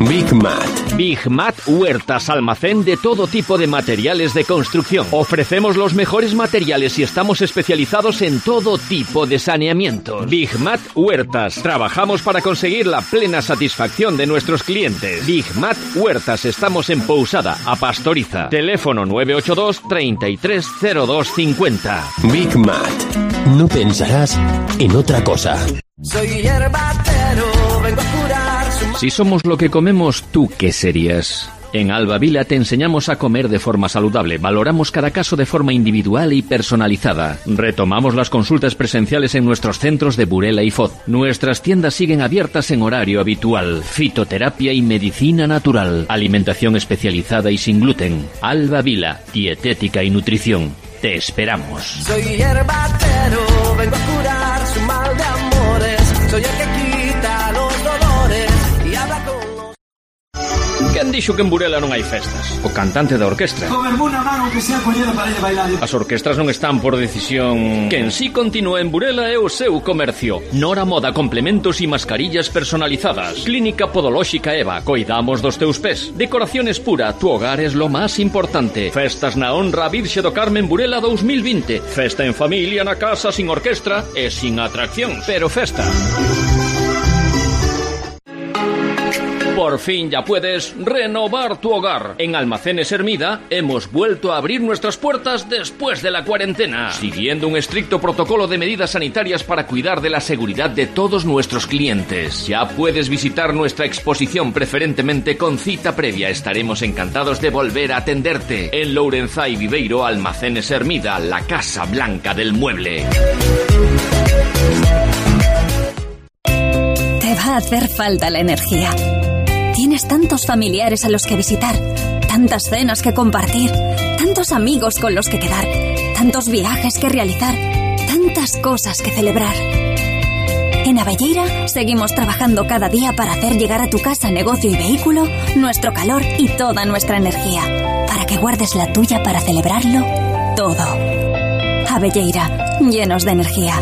Big Mat. Big Mat Huertas, almacén de todo tipo de materiales de construcción. Ofrecemos los mejores materiales y estamos especializados en todo tipo de saneamientos. Big Mat Huertas. Trabajamos para conseguir la plena satisfacción de nuestros clientes. Big Mat Huertas. Estamos en Pousada, a Pastoriza. Teléfono nueve ocho dos, treinta y tres, cero dos cincuenta. Big Mat. No pensarás en otra cosa. Soy hierbatero, vengo a curar su... Si somos lo que comemos, ¿tú qué serías? En Albavila te enseñamos a comer de forma saludable, valoramos cada caso de forma individual y personalizada. Retomamos las consultas presenciales en nuestros centros de Burela y Foz. Nuestras tiendas siguen abiertas en horario habitual. Fitoterapia y medicina natural. Alimentación especializada y sin gluten. Albavila, dietética y nutrición. Te esperamos. Soy hierbatero, vengo a curar su mal de amores. Soy el que quita los dolores y habla con... Quen dixo que en Burela non hai festas? O cantante da orquestra. Comerme unha mano que sea colleda para ir a bailar. As orquestras non están por decisión. Quen si continúa en Burela é o seu comercio. Nora Moda, complementos e mascarillas personalizadas. Clínica Podolóxica Eva, coidamos dos teus pés. Decoraciones Pura, tu hogar es lo más importante. Festas na honra a Virxe do Carmen Burela dos mil vinte. Festa en familia na casa sin orquestra e sin atracción, pero festa. Por fin ya puedes renovar tu hogar. En Almacenes Hermida hemos vuelto a abrir nuestras puertas después de la cuarentena, siguiendo un estricto protocolo de medidas sanitarias para cuidar de la seguridad de todos nuestros clientes. Ya puedes visitar nuestra exposición preferentemente con cita previa. Estaremos encantados de volver a atenderte. En Lourenzá y Viveiro, Almacenes Hermida, la Casa Blanca del Mueble. Te va a hacer falta la energía. Tienes tantos familiares a los que visitar, tantas cenas que compartir, tantos amigos con los que quedar, tantos viajes que realizar, tantas cosas que celebrar. En Abelleira seguimos trabajando cada día para hacer llegar a tu casa, negocio y vehículo nuestro calor y toda nuestra energía, para que guardes la tuya para celebrarlo todo. Abelleira, llenos de energía.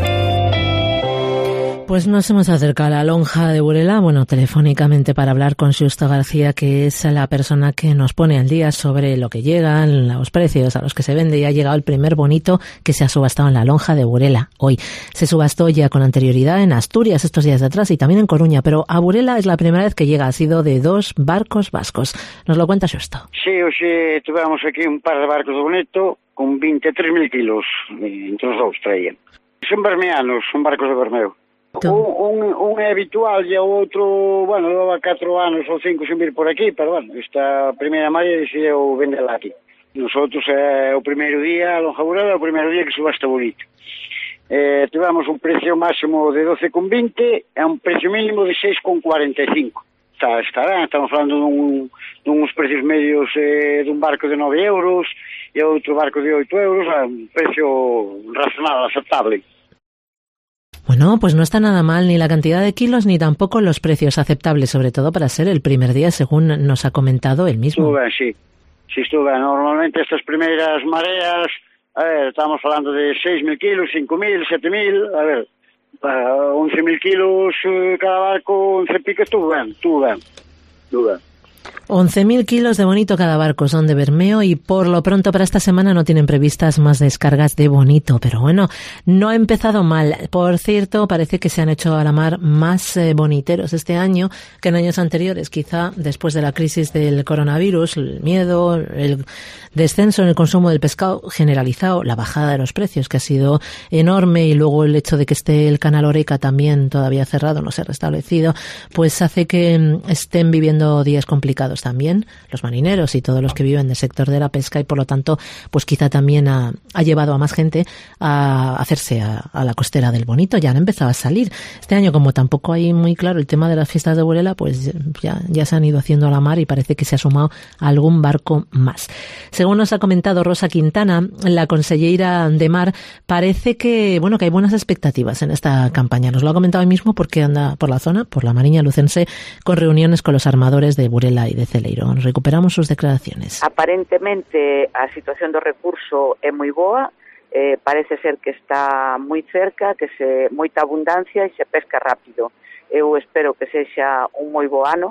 Pues nos hemos acercado a la lonja de Burela, bueno, telefónicamente para hablar con Xusto García, que es la persona que nos pone al día sobre lo que llegan, los precios a los que se vende, y ha llegado el primer bonito que se ha subastado en la lonja de Burela hoy. Se subastó ya con anterioridad en Asturias estos días de atrás y también en Coruña, pero a Burela es la primera vez que llega, ha sido de dos barcos vascos. Nos lo cuenta Xusto. Sí, hoxe tuvemos aquí un par de barcos de bonito con veintitrés mil kilos, entre os dous traían. Son bermeanos, son barcos de Bermeo. Un, un, un é habitual e o outro, bueno, leva catro anos ou cinco sin vir por aquí, pero bueno, esta primeira María decidiu vendela aquí. Nosotros é o primeiro día, a lonja Burela, o primeiro día que subasta bonito. Eh, tivemos un precio máximo de doce con vinte e un precio mínimo de seis con cuarenta e cinco. Está, estará, estamos falando dun, duns precios medios eh, dun barco de nove euros e outro barco de oito euros, un precio razonable, aceptable. Bueno, pues no está nada mal ni la cantidad de kilos ni tampoco los precios aceptables, sobre todo para ser el primer día, según nos ha comentado él mismo. Estuve, sí, sí estuve. Normalmente estas primeras mareas, a ver, estamos hablando de seis mil kilos, cinco mil, siete mil, a ver, once mil kilos cada barco, once pico, estuvo bien, estuvo bien, estuvo bien. once mil kilos de bonito cada barco son de Bermeo y por lo pronto para esta semana no tienen previstas más descargas de bonito, pero bueno, no ha empezado mal. Por cierto, parece que se han hecho a la mar más eh, boniteros este año que en años anteriores, quizá después de la crisis del coronavirus, el miedo, el descenso en el consumo del pescado generalizado, la bajada de los precios que ha sido enorme y luego el hecho de que esté el canal Oreca también todavía cerrado, no se ha restablecido, pues hace que estén viviendo días complicados también los marineros y todos los que viven del sector de la pesca y por lo tanto pues quizá también ha, ha llevado a más gente a hacerse a, a la costera del Bonito. Ya han empezado a salir este año, como tampoco hay muy claro el tema de las fiestas de Burela, pues ya, ya se han ido haciendo a la mar y parece que se ha sumado algún barco más. Según nos ha comentado Rosa Quintana, la consellera de Mar, parece que bueno que hay buenas expectativas en esta campaña. Nos lo ha comentado hoy mismo porque anda por la zona, por la Mariña Lucense, con reuniones con los armadores de Burela y de Celeiro. Recuperamos sus declaraciones. Aparentemente a situación do recurso é moi boa, eh, parece ser que está moi cerca, que se moita abundancia e se pesca rápido. Eu espero que sexa un moi bo ano,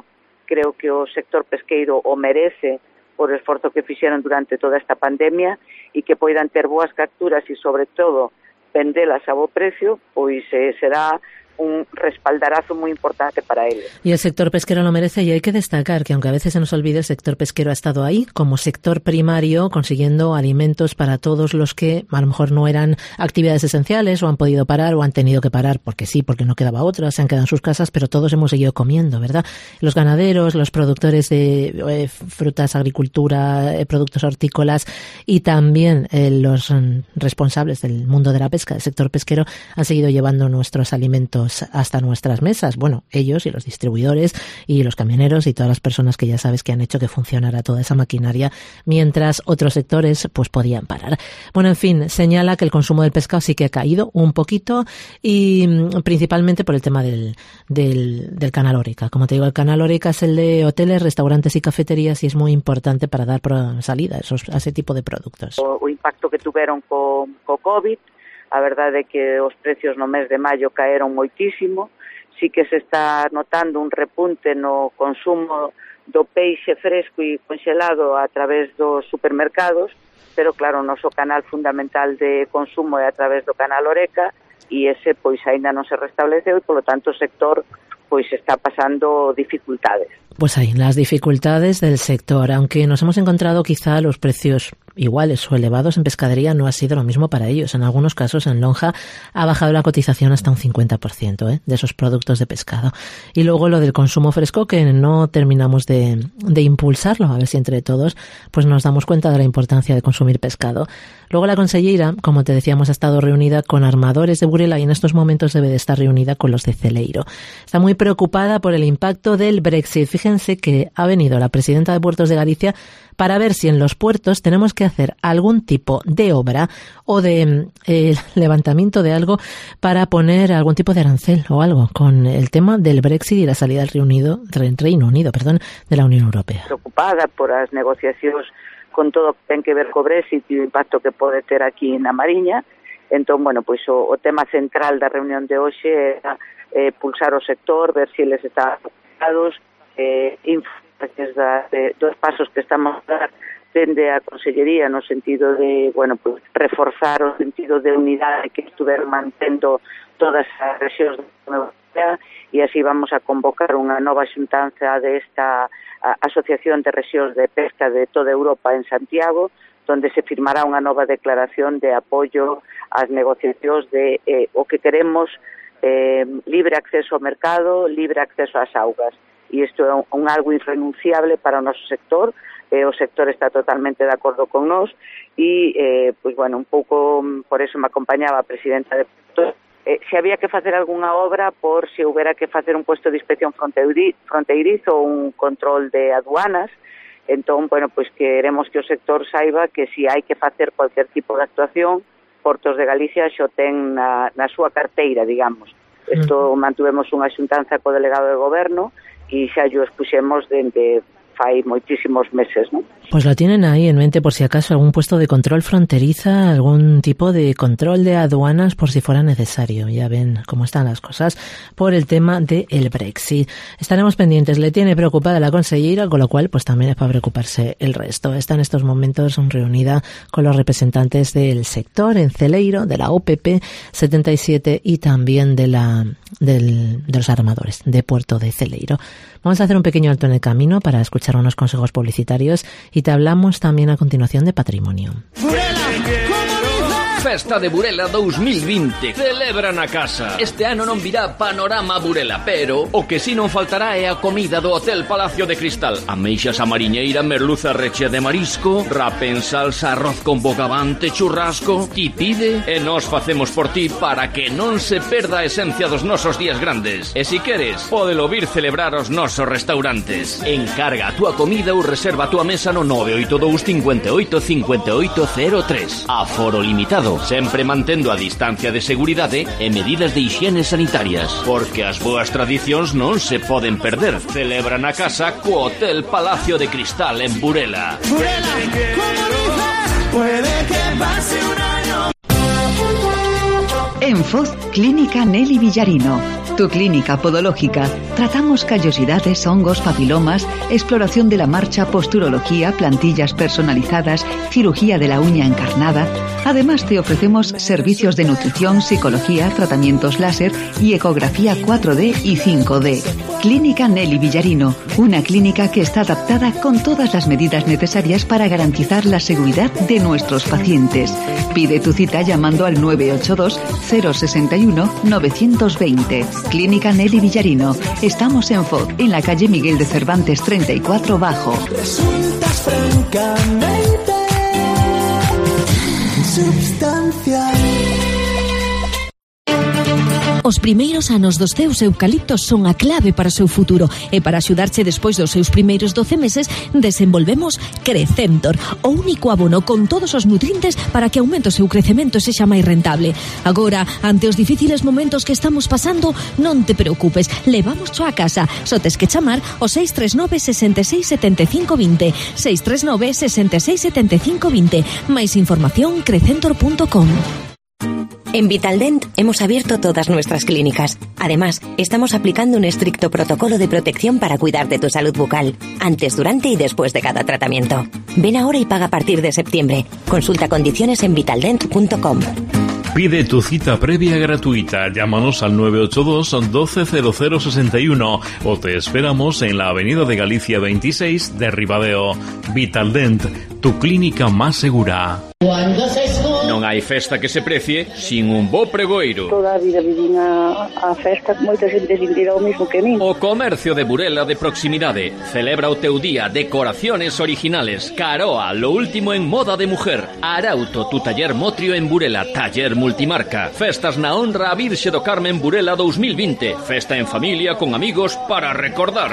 creo que o sector pesqueiro o merece por o esforzo que fixeron durante toda esta pandemia e que poidan ter boas capturas e, sobre todo, vendelas a bo precio, pois eh, será un respaldarazo muy importante para él. Y el sector pesquero lo merece, y hay que destacar que, aunque a veces se nos olvide, el sector pesquero ha estado ahí como sector primario, consiguiendo alimentos para todos los que a lo mejor no eran actividades esenciales, o han podido parar o han tenido que parar porque sí, porque no quedaba otra, se han quedado en sus casas, pero todos hemos seguido comiendo, ¿verdad? Los ganaderos, los productores de eh, frutas, agricultura, eh, productos hortícolas, y también eh, los eh, responsables del mundo de la pesca, del sector pesquero, han seguido llevando nuestros alimentos hasta nuestras mesas. Bueno, ellos y los distribuidores y los camioneros y todas las personas que ya sabes que han hecho que funcionara toda esa maquinaria, mientras otros sectores pues podían parar. Bueno, en fin, señala que el consumo del pescado sí que ha caído un poquito, y principalmente por el tema del, del, del Canal Horeca. Como te digo, el Canal Horeca es el de hoteles, restaurantes y cafeterías, y es muy importante para dar salida a, esos, a ese tipo de productos. O, o impacto que tuveron co, co COVID, a verdade é que os precios no mes de maio caeron moitísimo, sí que se está notando un repunte no consumo do peixe fresco e conxelado a través dos supermercados, pero claro, o noso canal fundamental de consumo é a través do Canal Horeca, e ese pois aínda non se restableceu, e polo tanto o sector pois está pasando dificultades. Pues ahí, las dificultades del sector. Aunque nos hemos encontrado quizá los precios iguales o elevados en pescadería, no ha sido lo mismo para ellos. En algunos casos, en lonja, ha bajado la cotización hasta un cincuenta por ciento ¿eh? de esos productos de pescado. Y luego lo del consumo fresco, que no terminamos de, de impulsarlo, a ver si entre todos pues nos damos cuenta de la importancia de consumir pescado. Luego la consellera, como te decíamos, ha estado reunida con armadores de Burela, y en estos momentos debe de estar reunida con los de Celeiro. Está muy preocupada por el impacto del Brexit. Fíjense que ha venido la presidenta de Puertos de Galicia para ver si en los puertos tenemos que hacer algún tipo de obra o de eh, levantamiento de algo para poner algún tipo de arancel o algo con el tema del Brexit y la salida del Reino Unido, del Reino Unido, perdón, de la Unión Europea. Preocupada por as negociacións con todo o que ten que ver co Brexit e o impacto que pode ter aquí na Mariña. Entón, bueno, pois o, o tema central da reunión de hoxe é eh, pulsar o sector, ver se eles están afectados, eh, informar da, de, dos pasos que estamos a dar dende a Consellería no sentido de, bueno, pues reforzar o sentido de unidade que estuveron mantendo todas as rexións da Unión Europea, e así vamos a convocar unha nova xuntanza desta Asociación de Rexións de Pesca de toda Europa en Santiago, donde se firmará unha nova declaración de apoio ás negociacións de eh, o que queremos, eh, libre acceso ao mercado, libre acceso ás augas. E isto é un, un algo irrenunciable para o noso sector. Eh, o sector está totalmente de acordo con nós, e, eh, pois, bueno, un pouco por eso me acompañaba a presidenta de Puertos. Eh, se había que facer algunha obra por se houbera que facer un puesto de inspección fronteirizo ou un control de aduanas. Entón, bueno, pois queremos que o sector saiba que se hai que facer cualquier tipo de actuación, Portos de Galicia xo ten na, na súa carteira, digamos. Isto mantuvemos unha xuntanza co delegado de goberno e xa yo expuxemos dende fai moitísimos meses, ¿no? Pues lo tienen ahí en mente por si acaso algún puesto de control fronteriza, algún tipo de control de aduanas por si fuera necesario. Ya ven cómo están las cosas por el tema del Brexit. Estaremos pendientes. Le tiene preocupada la consellera, con lo cual pues también es para preocuparse el resto. Está en estos momentos reunida con los representantes del sector en Celeiro, de la O P P setenta y siete y también de la del, de los armadores de Puerto de Celeiro. Vamos a hacer un pequeño alto en el camino para escuchar unos consejos publicitarios y te hablamos también a continuación de patrimonio. Festa de Burela dos mil vinte. Celebra na casa. Este ano non virá Panorama Burela, pero o que si non faltará é a comida do Hotel Palacio de Cristal. Ameixas a mariñeira, merluza rechea de marisco, rap en salsa, arroz con bogavante, churrasco. Ti pide e nós facemos por ti para que non se perda a esencia dos nosos días grandes. E si queres, pódelo vir celebrar aos nosos restaurantes. Encarga a túa comida ou reserva a túa mesa no nove oito dous cinco oito cinco oito cero tres. Aforo limitado, sempre mantendo a distancia de seguridade e medidas de higiene sanitarias, porque as boas tradicións non se poden perder. Celebra na casa co Hotel Palacio de Cristal en Burela. Burela, puede que pase un año. En Foz, Clínica Nelly Villarino, tu clínica podológica, Tratamos callosidades, hongos, papilomas, exploración de la marcha, posturología, plantillas personalizadas, cirugía de la uña encarnada. Además, te ofrecemos servicios de nutrición, psicología, tratamientos láser y ecografía cuatro D y cinco D. Clínica Nelly Villarino, una clínica que está adaptada con todas las medidas necesarias para garantizar la seguridad de nuestros pacientes. Pide tu cita llamando al nueve ocho dos, cero seis uno, nueve dos cero. Clínica Nelly Villarino. Estamos en Foz, en la calle Miguel de Cervantes treinta y cuatro Bajo. Resultas francamente substancial. Os primeiros anos dos teus eucaliptos son a clave para o seu futuro e para axudarche despois dos seus primeiros doce meses desenvolvemos Crecentor, o único abono con todos os nutrientes para que aumente o seu crecemento e sexa máis rentable. Agora, ante os difíciles momentos que estamos pasando, non te preocupes, levamos cho a casa. Só tes que chamar o seis tres nove, seis seis, sete cinco dos cero, seis tres nove, seis seis, sete cinco dos cero. Máis información crecentor punto com. En Vitaldent hemos abierto todas nuestras clínicas. Además, estamos aplicando un estricto protocolo de protección para cuidar de tu salud bucal, antes, durante y después de cada tratamiento. Ven ahora y paga a partir de septiembre. Consulta condiciones en vitaldent punto com. Pide tu cita previa gratuita. Llámanos al nueve ocho dos, doce cero cero sesenta y uno o te esperamos en la Avenida de Galicia veintiséis de Ribadeo. Vitaldent, tu clínica más segura. Non hai festa que se precie sin un bo pregoeiro. Toda a vida vivín a, a festa, moita xente sentirá o mismo que min. O comercio de Burela de proximidade celebra o teu día, decoraciones originales, Caroa, lo último en moda de mujer, Arauto, tu taller motrio en Burela, taller multimarca, festas na honra a Virxe do Carmen Burela dos mil vinte, festa en familia con amigos para recordar.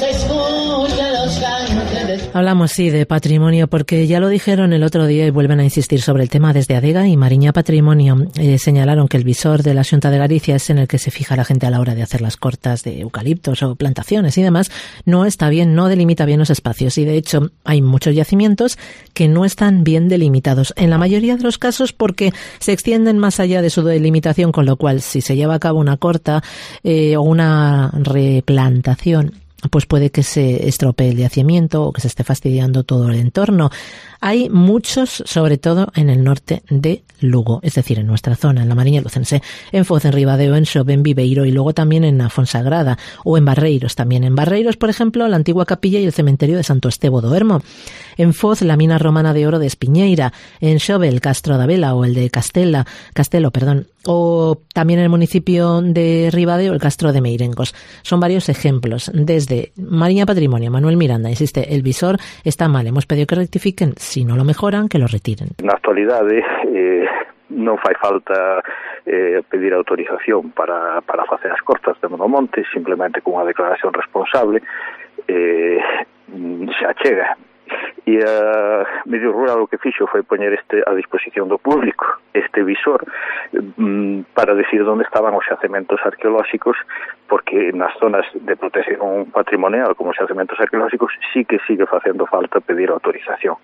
Hablamos, sí, de patrimonio, porque ya lo dijeron el otro día y vuelven a insistir sobre el tema desde Adega y Mariña Patrimonio. Eh, señalaron que el visor de la Xunta de Galicia es en el que se fija la gente a la hora de hacer las cortas de eucaliptos o plantaciones y demás. No está bien, no delimita bien los espacios y de hecho hay muchos yacimientos que no están bien delimitados. En la mayoría de los casos porque se extienden más allá de su delimitación, con lo cual si se lleva a cabo una corta eh, o una replantación, pues puede que se estropee el yacimiento o que se esté fastidiando todo el entorno. Hay muchos, sobre todo en el norte de Lugo, es decir, en nuestra zona, en la Mariña Lucense, en Foz, en Ribadeo, en Xove, en Viveiro y luego también en la Fonsagrada o en Barreiros también. En Barreiros, por ejemplo, la antigua capilla y el cementerio de Santo Estevo do Ermo. En Foz, la mina romana de oro de Espiñeira. En Xove, el Castro da Vela o el de Castela, Castelo, perdón. O también en el municipio de Ribadeo, el Castro de Meirengos. Son varios ejemplos. Desde Mariña Patrimonio, Manuel Miranda, insiste, el visor está mal, hemos pedido que rectifiquen, si no lo mejoran, que lo retiren. Na actualidade eh, non fai falta eh, pedir autorización para, para facer as cortas de monomonte, simplemente con unha declaración responsable eh, xa chega. E a Medio Rural o que fixo foi poñer este a disposición do público este visor mm, para decir onde estaban os xacementos arqueolóxicos, porque nas zonas de protección patrimonial como os xacementos arqueolóxicos sí que sigue facendo falta pedir autorización.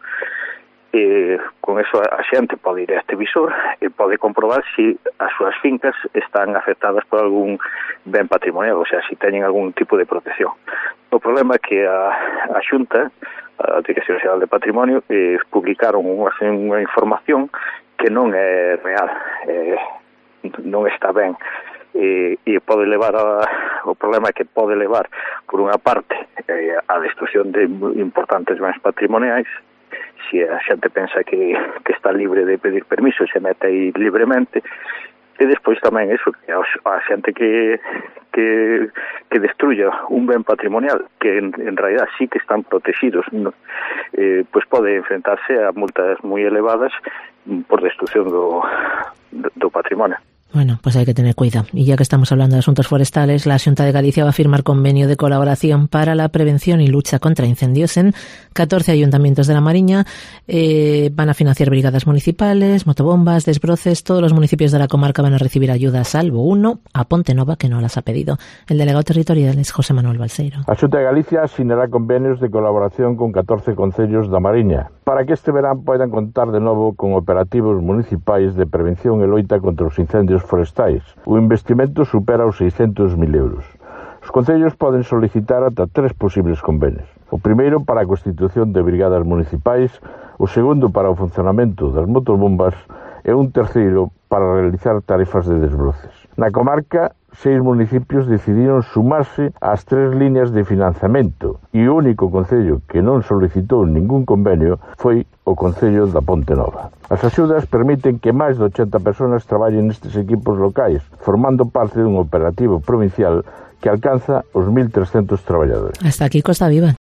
E con eso a xente pode ir a este visor e pode comprobar se as súas fincas están afectadas por algún ben patrimonial, o sea, se teñen algún tipo de protección. O problema é que a, a Xunta, a Dirección Xeral de Patrimonio, eh, publicaron unha, unha información que non é real, eh, non está ben, e, e pode levar a, o problema é que pode levar, por unha parte, eh, a destrucción de importantes bens patrimoniais. Se a xente pensa que, que está libre de pedir permiso e se mete aí libremente, e despois tamén eso, que a, a xente que, que, que destruya un ben patrimonial que en, en realidad sí que están protegidos, ¿no? eh, pues pode enfrentarse a multas moi elevadas por destrucción do, do, do patrimonio. Bueno, pues hay que tener cuidado. Y ya que estamos hablando de asuntos forestales, la Xunta de Galicia va a firmar convenio de colaboración para la prevención y lucha contra incendios en catorce ayuntamientos de la Mariña. Eh, van a financiar brigadas municipales, motobombas, desbroces. Todos los municipios de la comarca van a recibir ayuda, salvo uno, a Pontenova, que no las ha pedido. El delegado territorial es José Manuel Balseiro. A Xunta de Galicia asinará convenios de colaboración con catorce concellos da Mariña, para que este verán poidan contar de novo con operativos municipais de prevención e loita contra os incendios forestais. O investimento supera os seiscentos mil euros. Os concellos poden solicitar ata tres posibles convenios. O primeiro para a constitución de brigadas municipais, o segundo para o funcionamento das motobombas e un terceiro para realizar tarefas de desbroces. Na comarca, seis municipios decidiron sumarse ás tres líneas de financiamento e o único concello que non solicitou ningún convenio foi o Concello da Ponte Nova. As axudas permiten que máis de ochenta persoas traballen nestes equipos locais, formando parte dun operativo provincial que alcanza os mil trescentos traballadores. Hasta aquí Costa Viva.